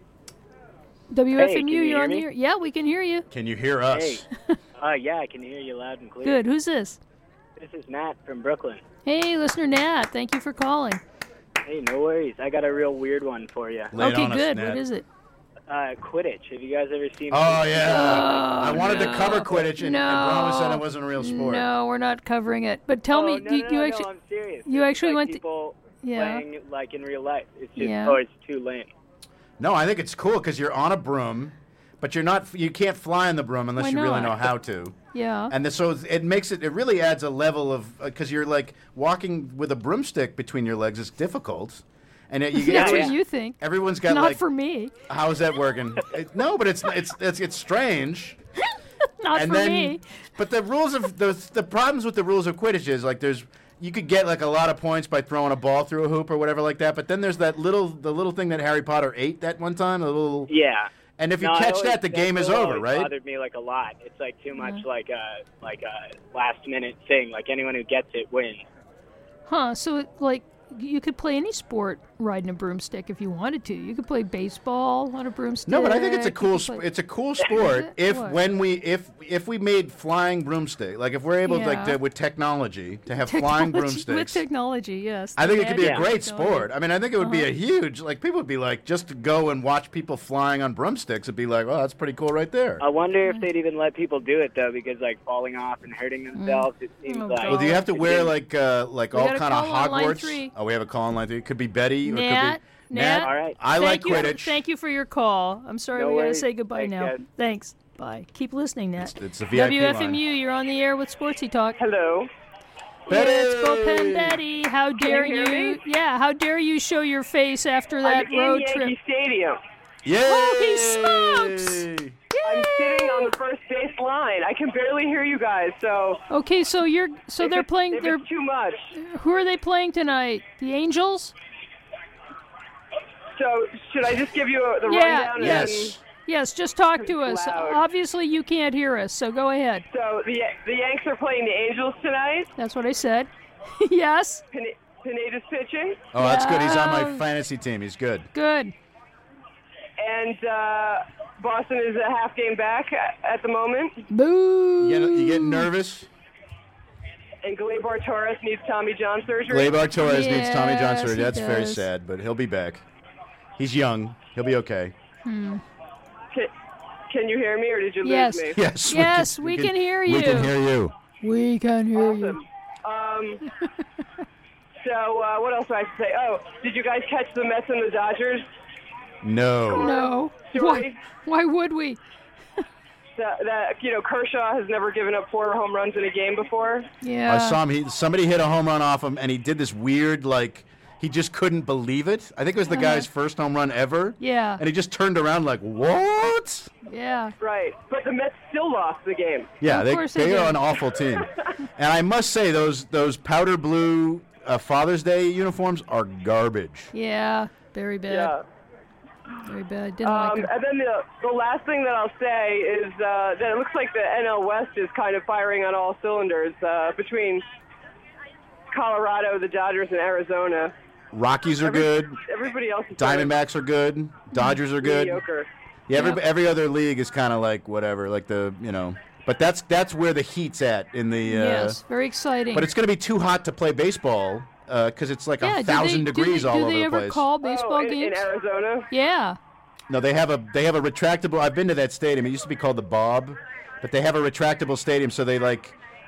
WFMU, can you you're hear on the me? air. Yeah, we can hear you. Can you hear us? Hey. Yeah, I can hear you loud and clear. Good. Who's this? This is Matt from Brooklyn. Hey, listener Nat. Thank you for calling. Hey, no worries. I got a real weird one for you. Lay it Okay, on us, good. Nat. What is it? Quidditch. Have you guys ever seen? Oh, yeah. I wanted to cover Quidditch, and Brahma said it wasn't a real sport. No, we're not covering it. But tell me, no, you actually, I'm serious. you It's actually like went to. people Yeah. playing like in real life. It's just Yeah. it's too lame. No, I think it's cool because you're on a broom, but you can't fly on the broom unless Why you really not? know how to. Yeah. And so it makes it really adds a level of, because you're like walking with a broomstick between your legs is difficult. And you get That's what you think. Everyone's got Not like, for me. how's that working? No, but it's strange. Not And for then, me. but the rules of the problems with the rules of Quidditch is like you could get like a lot of points by throwing a ball through a hoop or whatever like that. But then there's the little thing that Harry Potter ate that one time. Yeah. And if you No, I catch always- that, the game is rule over, always right? Bothered me like a lot. It's like too much like a last minute thing. Like anyone who gets it wins. Huh? So like you could play any sport riding a broomstick if you wanted to. You could play baseball on a broomstick. No, but I think it's a You cool could play- it's a cool sport it? if What? if we made flying broomstick, like if we're able Yeah. with technology to have flying broomsticks. With technology, yes. I think it could be a Magic great technology. sport. I mean, I think it would be a huge, like, people would be like, just to go and watch people flying on broomsticks would be like, well, that's pretty cool right there. I wonder if they'd even let people do it though, because like falling off and hurting themselves, it seems Oh, like. Well, do you have to it wear seems- like We all got a kind of call on line Hogwarts? 3. Oh, we have a call on line 3. It could be Betty. Or it Nat, could be Nat. All right. I like Quidditch. Thank you for your call. I'm sorry No we got to worries. say goodbye Thanks, now. guys. Thanks. Bye. Keep listening, Nat. It's a VIP WFMU, line. you're on the air with Sportsy Talk. Hello. Betty! Yeah, it's Bullpen Betty. How dare you hear you? me? Yeah, how dare you show your face after that I'm road in trip? Yankee Stadium. Yay! Holy smokes! I'm sitting on the first base line. I can barely hear you guys, so Okay, so they're playing. if They're it's too much. who are they playing tonight? The Angels? So should I just give you the Yeah. rundown? Yes. Yes, just talk to us. loud. Obviously, you can't hear us, so go ahead. So the Yanks are playing the Angels tonight. That's what I said. Yes. Pineda's pitching, Oh, that's good. He's on my Yeah. fantasy team. He's good. Good. and Boston is a half game back at the moment. Boo. You get nervous? And Gleyber Torres needs Tommy John surgery. Gleyber Torres needs Tommy John Yes, surgery. he That's very does. sad, but he'll be back. He's young. He'll be okay. Can you hear me, or did you Yes. lose me? Yes. Yes, we can hear you. We can hear you. We can hear you. Awesome. So what else do I have to say? Oh, did you guys catch the Mets and the Dodgers? No. No. Story? Why would we? That Kershaw has never given up 4 home runs in a game before. Yeah. I saw him. Somebody hit a home run off him, and he did this weird, like, he just couldn't believe it. I think it was the guy's first home run ever. Yeah. And he just turned around like, what? Yeah. Right, but the Mets still lost the game. Yeah, Of course they they are did. an awful team. And I must say, those powder blue Father's Day uniforms are garbage. Yeah. Very bad. Yeah. Very bad. Didn't like them. And then the last thing that I'll say is that it looks like the NL West is kind of firing on all cylinders between Colorado, the Dodgers, and Arizona. Rockies are good. Everybody else is Diamondbacks are good. Dodgers are good. mediocre. Yeah, every other league is kind of like whatever, like But that's where the heat's at in the. Yes. Very exciting. But it's going to be too hot to play baseball because it's like 1,000 degrees all over Do they the ever place. call baseball in games? Arizona? Yeah. No, they have a retractable. I've been to that stadium. It used to be called the Bob, but they have a retractable stadium. So they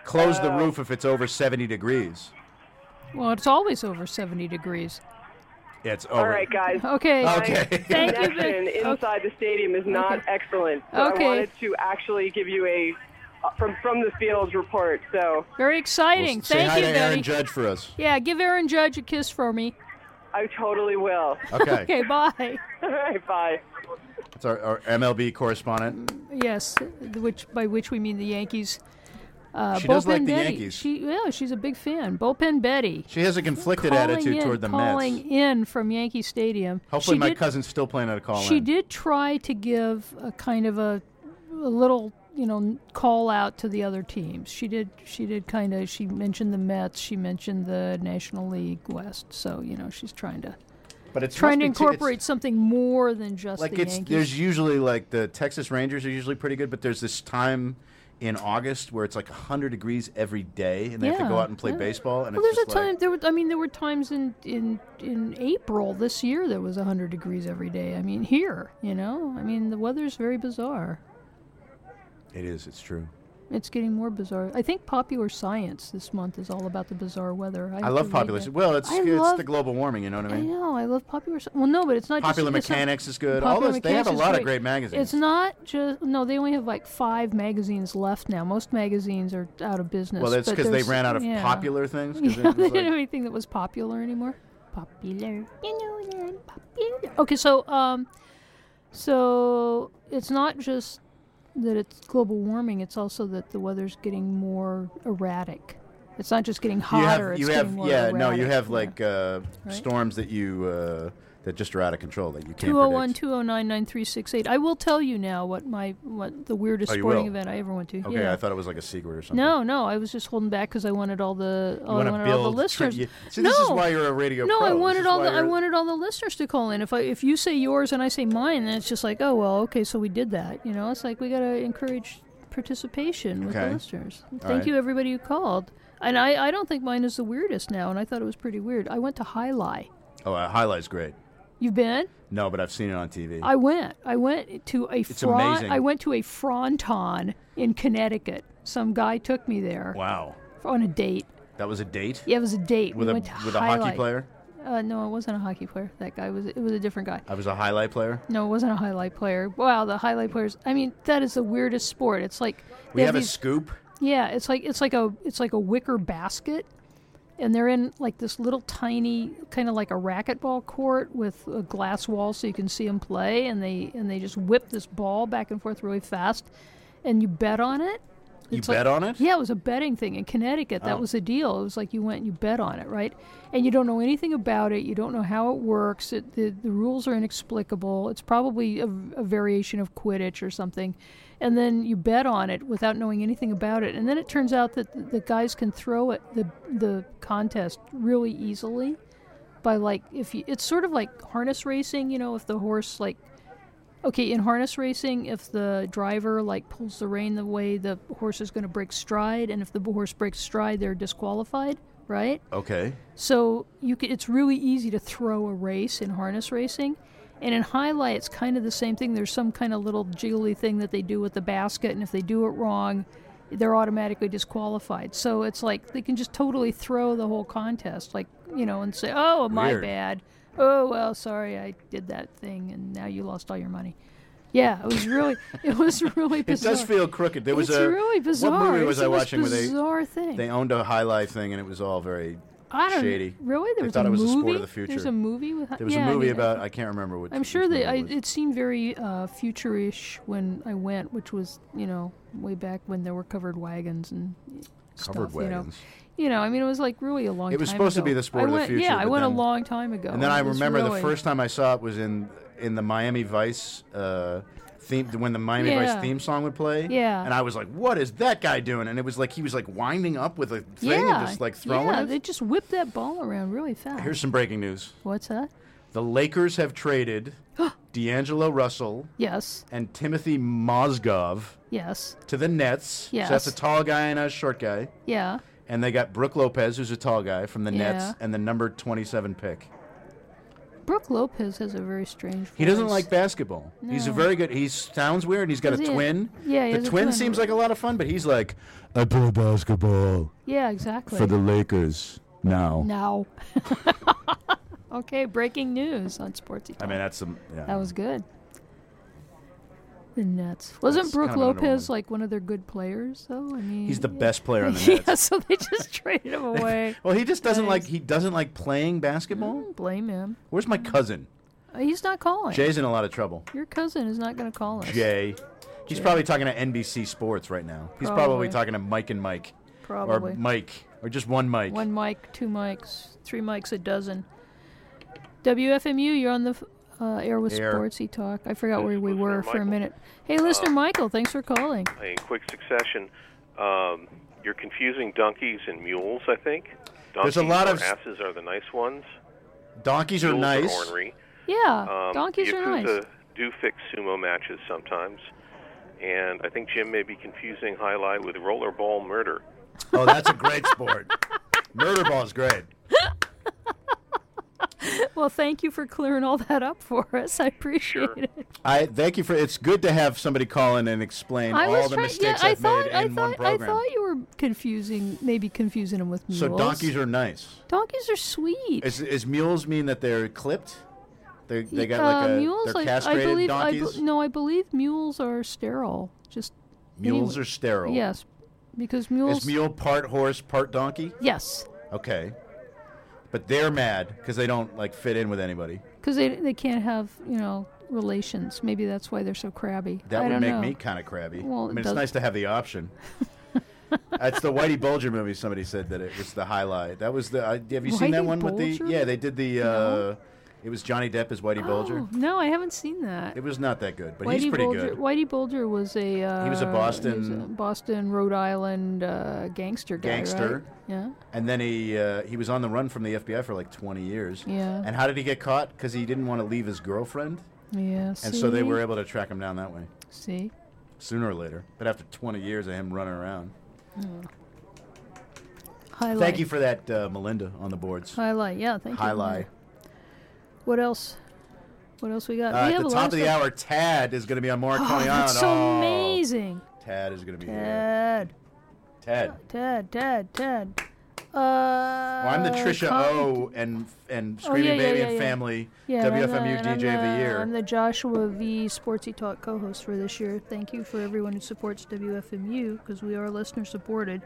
close the roof if it's over 70 degrees. Well, it's always over 70 degrees. Yeah, it's over. All right, guys. Okay. Okay. Thank you. Connection inside the stadium is not excellent. So Okay. I wanted to actually give you a from the fields report. So Very exciting. Well, say Thank hi you, to Betty. Aaron Judge for us. Yeah, give Aaron Judge a kiss for me. I totally will. Okay. Okay, bye. All right, bye. It's our MLB correspondent. Yes, by which we mean the Yankees. She does like Bullpen the Betty. Yankees. She's a big fan. Bullpen Betty. She has a conflicted attitude toward the calling Mets. in from Yankee Stadium. Hopefully, She my did- cousin's still planning to call in. She did try to give a kind of a little, call out to the other teams. She did kind of. She mentioned the Mets. She mentioned the National League West. So she's trying to. But it's Trying to must be it's incorporate something more than just like the it's. Yankees. There's usually like the Texas Rangers are usually pretty good, but there's this time in August where it's like 100 degrees every day, and they have to go out and play baseball. And Well, it's there's a just time. There were times in April this year there was 100 degrees every day. I mean, here, the weather's very bizarre. It is. It's true. It's getting more bizarre. I think Popular Science this month is all about the bizarre weather. I love popular. Well, it's the global warming. You know what I I mean? know. I love Popular. Well, no, but it's not Popular just Mechanics is good. Popular All those. They have a Mechanics is lot of great. great magazines. It's not just no. They only have like 5 magazines left now. Most magazines are out of business. Well, that's but because they there's- ran out of yeah. popular things. 'Cause Yeah, it they was didn't like- have anything that was popular anymore. Popular. Popular. Okay, so it's not just that it's global warming, it's also that the weather's getting more erratic. It's not just getting hotter, it's getting more erratic. You have like Right? storms that that just are out of control that you can't 201-209-9368. I will tell you now what the weirdest Oh, you sporting will? event I ever went to. Okay, Yeah. I thought it was like a secret or something. No, I was just holding back because I wanted all the wanna all the build listeners. See, this is why you're a radio No, pro. I This wanted is all why the I you're- wanted all the listeners to call in. If you say yours and I say mine, then it's just like, oh well, okay, so we did that. It's like we got to encourage participation with the Okay. listeners. All Thank right. you everybody who called. And I don't think mine is the weirdest now, and I thought it was pretty weird. I went to Highlight. Oh, Highlight's great. You've been? No, but I've seen it on TV. I went to a It's amazing. I went to a fronton in Connecticut. Some guy took me there Wow. on a date. That was a date? Yeah, it was a date. With we a went to with a hockey Highlight. player? No, it wasn't a hockey player. That guy it was a different guy. I was a highlight player? No, it wasn't a highlight player. Wow, the highlight players. I mean, that is the weirdest sport. It's like We they have a these- scoop. Yeah, it's like a wicker basket, and they're in like this little tiny kind of like a racquetball court with a glass wall so you can see them play, and they just whip this ball back and forth really fast, and you bet on it. You It's bet on it? Yeah, it was a betting thing in Connecticut. That Oh. was the deal. It was like you went and you bet on it, right? And you don't know anything about it. You don't know how it works. The rules are inexplicable. It's probably a variation of Quidditch or something. And then you bet on it without knowing anything about it. And then it turns out that the guys can throw it the contest really easily by it's sort of like harness racing. If the horse in harness racing, if the driver pulls the rein the way the horse is going to break stride, and if the horse breaks stride, they're disqualified, right? Okay. So it's really easy to throw a race in harness racing. And in highlight, it's kind of the same thing. There's some kind of little jiggly thing that they do with the basket, and if they do it wrong, they're automatically disqualified. So it's like they can just totally throw the whole contest, and say, oh, my Weird. bad. Oh, well, sorry, I did that thing, and now you lost all your money. Yeah, it was really bizarre. It does feel crooked. There was It's really bizarre. What movie was It's I the most watching where bizarre thing. they owned a highlight thing and it was all very I don't shady? Really? There I was thought a it was movie? a sport of the future. There's a movie with. There was yeah, a movie I mean, about I can't remember which. I'm sure which that movie it was. it seemed very future-ish when I went, which was way back when there were covered wagons and Covered stuff, wagons. I mean, it was really a long time It was supposed to ago. be the sport I of the went, future, Yeah, I but went then- a long time ago. And then I It was remember really- the first time I saw it was in the Miami Vice theme when the Miami Vice theme song would play. Yeah. And I was like, "What is that guy doing?" And it was like he was winding up with a thing and just throwing yeah, it. they just whipped that ball around really fast. Here's some breaking news. What's that? The Lakers have traded D'Angelo Russell Yes. and Timothy Mozgov Yes. to the Nets. Yes. So that's a tall guy and a short guy. Yeah. And they got Brooke Lopez, who's a tall guy, from the Yeah. Nets, and the number 27 pick. Brooke Lopez has a very strange voice. He doesn't like basketball. No. He's a very good. He sounds weird. And he's got a twin. Yeah, he the has a twin twin. seems like a lot of fun, but he's like, I play basketball Yeah, exactly. for the Lakers now. Now. Okay, breaking news on Sportsy Talk. I mean, that's some. Yeah. That was good. The Nets. Wasn't That's Brooke kind of an Lopez like one of their good players, though? I mean, He's the best player on the Nets. Yeah, so they just traded him away. Well, he just doesn't Nice. like. He doesn't like playing basketball. Blame him. Where's my cousin? He's not calling. Jay's in a lot of trouble. Your cousin is not going to call us. Jay. He's Jay. probably talking to NBC Sports right now. He's probably Probably. talking to Mike and Mike. Probably. Or Mike. Or just one Mike. One mic, two mics, three mics a dozen. WFMU, you're on the air with Air. Sportsy Talk. I forgot where we were for a minute. Hey, listener Michael, thanks for calling. In quick succession, you're confusing donkeys and mules, I think. Donkeys There's a lot or of asses are the nice ones. Donkeys are Mules nice. Are ornery. Yeah, donkeys are nice. Yakuza do fix sumo matches sometimes, and I think Jim may be confusing highlight with rollerball murder. Oh, that's a great sport. Murder ball is great. Well, thank you for clearing all that up for us. I appreciate it. I thank you for. It's good to have somebody call in and explain all the mistakes I've made in one I program. thought you were confusing them with mules. So donkeys are nice. Donkeys are sweet. Is mules mean that they're clipped? They got like a mules, they're I castrated believe, donkeys. I believe mules are sterile. Just Mules are sterile. Yes, because mules. Is mule part horse, part donkey? Yes, Okay, but they're mad because they don't like fit in with anybody. because they can't have relations. Maybe that's why they're so crabby. That I would don't make know. me kind of crabby. Well, I mean, it it's does- nice to have the option. It's the Whitey Bulger movie. Somebody said that it was the highlight. That was the. Have you seen that Whitey one with the? Bulger? Yeah, they did the. No. It was Johnny Depp as Whitey Bulger. Oh, no, I haven't seen that. It was not that good, but Whitey he's pretty Bulger, good. Whitey Bulger was a. He was a Boston- Rhode Island gangster guy. Gangster. Right? Yeah. And then he was on the run from the FBI for like 20 years. Yeah. And how did he get caught? Because he didn't want to leave his girlfriend. Yeah. And so they were able to track him down that way. See. Sooner or later. But after 20 years of him running around. Highlight. Thank you for that, Melinda, on the boards. Highlight. Yeah. Thank you. Highlight. Melinda. What else? What else we got? We At have the a top lot of the stuff. hour, Tad is going to be on Marconi Island. That's so amazing. Tad is going to be here. Ted. Ted. Well, I'm the Trisha O and Screaming Baby and Family WFMU and I'm DJ of the Year. I'm the Joshua V Sportsy Talk co-host for this year. Thank you for everyone who supports WFMU because we are listener supported.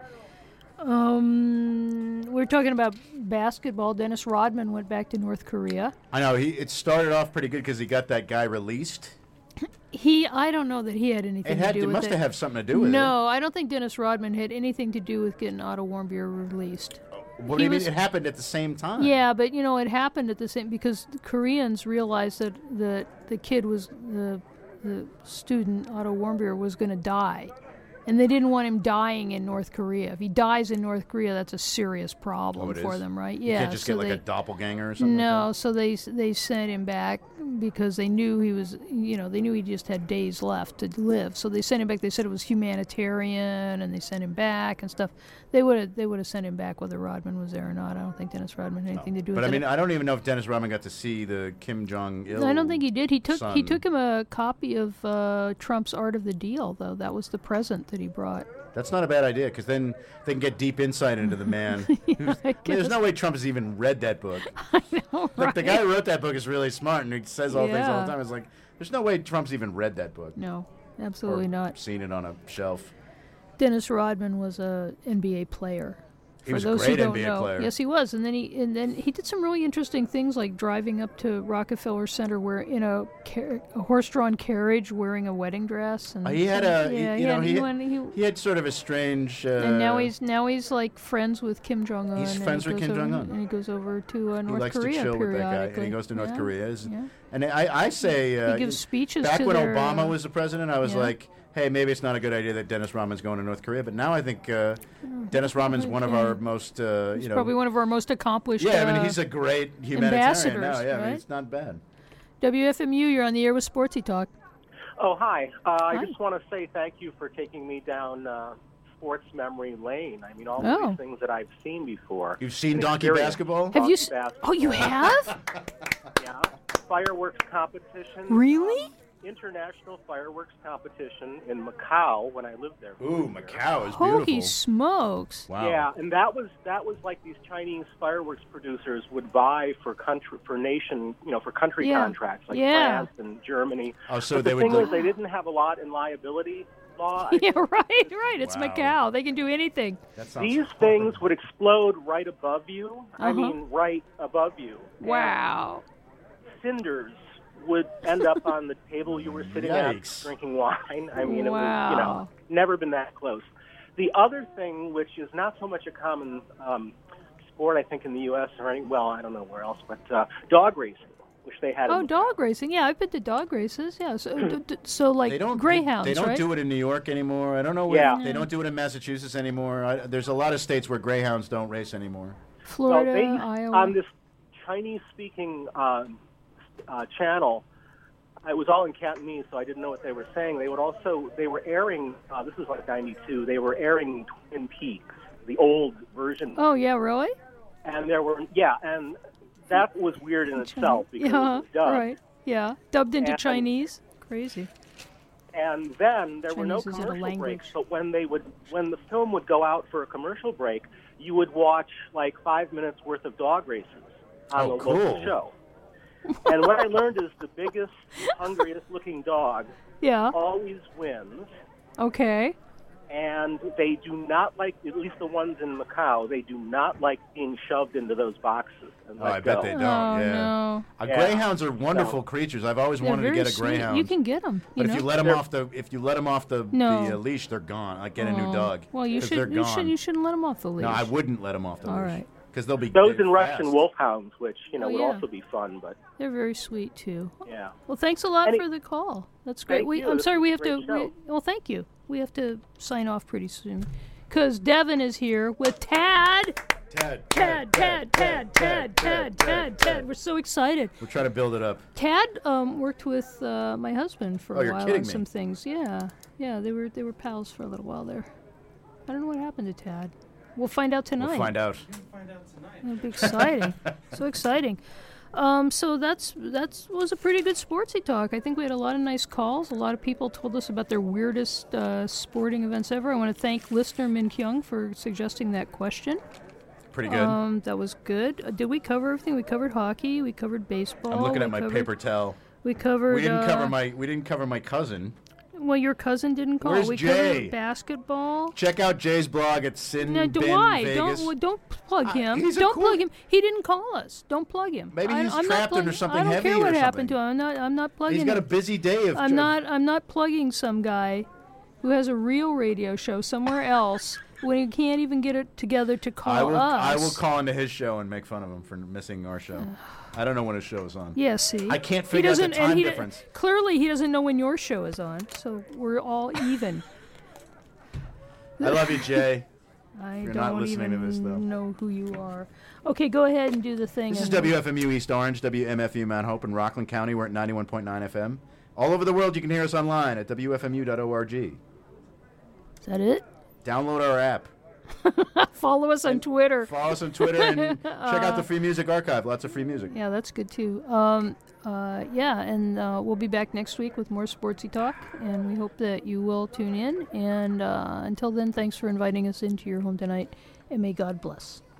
We're talking about basketball. Dennis Rodman went back to North Korea. I know it started off pretty good because he got that guy released. I don't know that he had anything to do with it. It must have had something to do with it. No, I don't think Dennis Rodman had anything to do with getting Otto Warmbier released. What do you mean? It happened at the same time. Yeah, but it happened at the same because the Koreans realized that the kid was the student Otto Warmbier was going to die, and they didn't want him dying in North Korea. If he dies in North Korea, that's a serious problem for them, right? You can't just get like a doppelganger or something. No, like so they sent him back because they knew he was, they knew he just had days left to live. So they sent him back. They said it was humanitarian, and they sent him back and stuff. They would have sent him back whether Rodman was there or not. I don't think Dennis Rodman had anything to do with it. But I mean, I don't even know if Dennis Rodman got to see the Kim Jong-il. I don't think he did. He took son. him a copy of Trump's Art of the Deal, though. That was the present that he brought. That's not a bad idea because then they can get deep insight into the man. There's no way Trump has even read that book. I know, The guy who wrote that book is really smart and he says all things all the time. It's like, there's no way Trump's even read that book. No, absolutely not. Seen it on a shelf. Dennis Rodman was an NBA player. He was a great NBA player. Yes, he was, and then he did some really interesting things, like driving up to Rockefeller Center, where in a horse-drawn carriage, wearing a wedding dress. And He had he had sort of a strange. And now he's like friends with Kim Jong Un. He's friends with Kim Jong Un, and he goes over to North Korea. He likes to chill with that guy, and he goes to North Korea. And I say he gives speeches. Back to when their, Obama was the president, I was like, hey, maybe it's not a good idea that Dennis Rodman's going to North Korea. But now I think Dennis Rodman's one of our most, he's probably one of our most accomplished. Yeah, I mean, he's a great humanitarian now. Yeah, right? I mean, it's not bad. WFMU, you're on the air with Sportsy Talk. Oh, hi. I just want to say thank you for taking me down sports memory lane. I mean, all Oh. these things that I've seen before. You've seen and donkey experienced. basketball? Have you? Donkey basketball. Oh, you have? Yeah. Fireworks competition. Really? International fireworks competition in Macau when I lived there. Ooh, Macau is Holy beautiful. smokes! Wow. Yeah, and that was like these Chinese fireworks producers would buy for country Yeah. contracts like Yeah. France and Germany. Oh, so but they the would thing like- is, they didn't have a lot in liability law. Yeah, right. It's Wow. Macau. They can do anything. That sounds These things would explode right above you. I Uh-huh. mean, right above you. Wow. And cinders would end up on the table you were sitting Yikes. at drinking wine. I mean, it was, Wow. never been that close. The other thing, which is not so much a common sport, I think, in the U.S. or I don't know where else, but dog racing, which they had. Oh, in dog racing. Yeah, I've been to dog races. Yeah, so like They don't. greyhounds, They don't right? do it in New York anymore. I don't know where. Yeah. They don't do it in Massachusetts anymore. There's a lot of states where greyhounds don't race anymore. Florida, Well, they, Iowa. on this Chinese-speaking channel, it was all in Cantonese, so I didn't know what they were saying. They were airing, this was like 92, they were airing Twin Peaks, the old version. Oh, yeah, really? And and that was weird in itself because it Yeah, was dubbed. right. Yeah, dubbed into And- Chinese. Crazy. And then there were no Chinese isn't a commercial language. breaks, but when the film would go out for a commercial break, you would watch like 5 minutes worth of dog races on Oh, the cool. local show. And what I learned is the biggest, hungriest looking dog Yeah. always wins. Okay. And they do not like, at least the ones in Macau, they do not like being shoved into those boxes. And Oh, let I bet go. they don't. Oh, yeah. no. Yeah. Greyhounds are wonderful creatures. I've always They're wanted to very get a sweet. greyhound. You can get them. But if you let them They're- off the No. the leash, they're gone. Like get a new Oh. dog. Well, you 'cause should. They're You gone. shouldn't let them off the leash. No, I wouldn't let them off the All leash. right. Because they'll be Those they're and Russian fast. wolfhounds, which Oh, would yeah. also be fun, but They're very sweet too. yeah. Well, thanks a lot Any- for the call. That's great. Thank you. I'm This sorry was we a have to. great show. Well, thank you. We have to sign off pretty soon because Devin is here with Tad. Tad. We're so excited. We're trying to build it up. Tad worked with my husband for Oh, a you're while kidding on me. some things. Yeah, they were pals for a little while there. I don't know what happened to Tad. We'll find out tonight. We'll find out. It'll be exciting. So exciting. So that was a pretty good sportsy talk. I think we had a lot of nice calls. A lot of people told us about their weirdest sporting events ever. I want to thank listener Min Kyung for suggesting that question. Pretty good. That was good. Did we cover everything? We covered hockey. We covered baseball. I'm looking at we my covered- paper towel. We covered. We didn't cover my cousin. Well, your cousin didn't call. Where's we Jay? covered basketball. Check out Jay's blog at Sin No, Bin why? Vegas. Don't plug him. he's a Don't cool- plug him. He didn't call us. Don't plug him. Maybe he's I'm not trapped under plugging- something I don't heavy care what or happened something. to him. I'm not plugging. He's got a him. busy day of. I'm not plugging some guy who has a real radio show somewhere else when he can't even get it together to call us. I will call into his show and make fun of him for missing our show. I don't know when his show is on. Yeah, see. I can't He figure out the doesn't- time and he difference. Clearly, he doesn't know when your show is on, so we're all even. I love you, Jay. I You're don't not listening even to this, though. know who you are. Okay, go ahead and do the thing. This is and- WFMU East Orange, WMFU Mount Hope in Rockland County. We're at 91.9 FM. All over the world, you can hear us online at WFMU.org. Is that it? Download our app. Follow us on Twitter. Follow us on Twitter and check out the Free Music Archive. Lots of free music. Yeah, that's good too. We'll be back next week with more sportsy talk, and we hope that you will tune in. And until then, thanks for inviting us into your home tonight, and may God bless.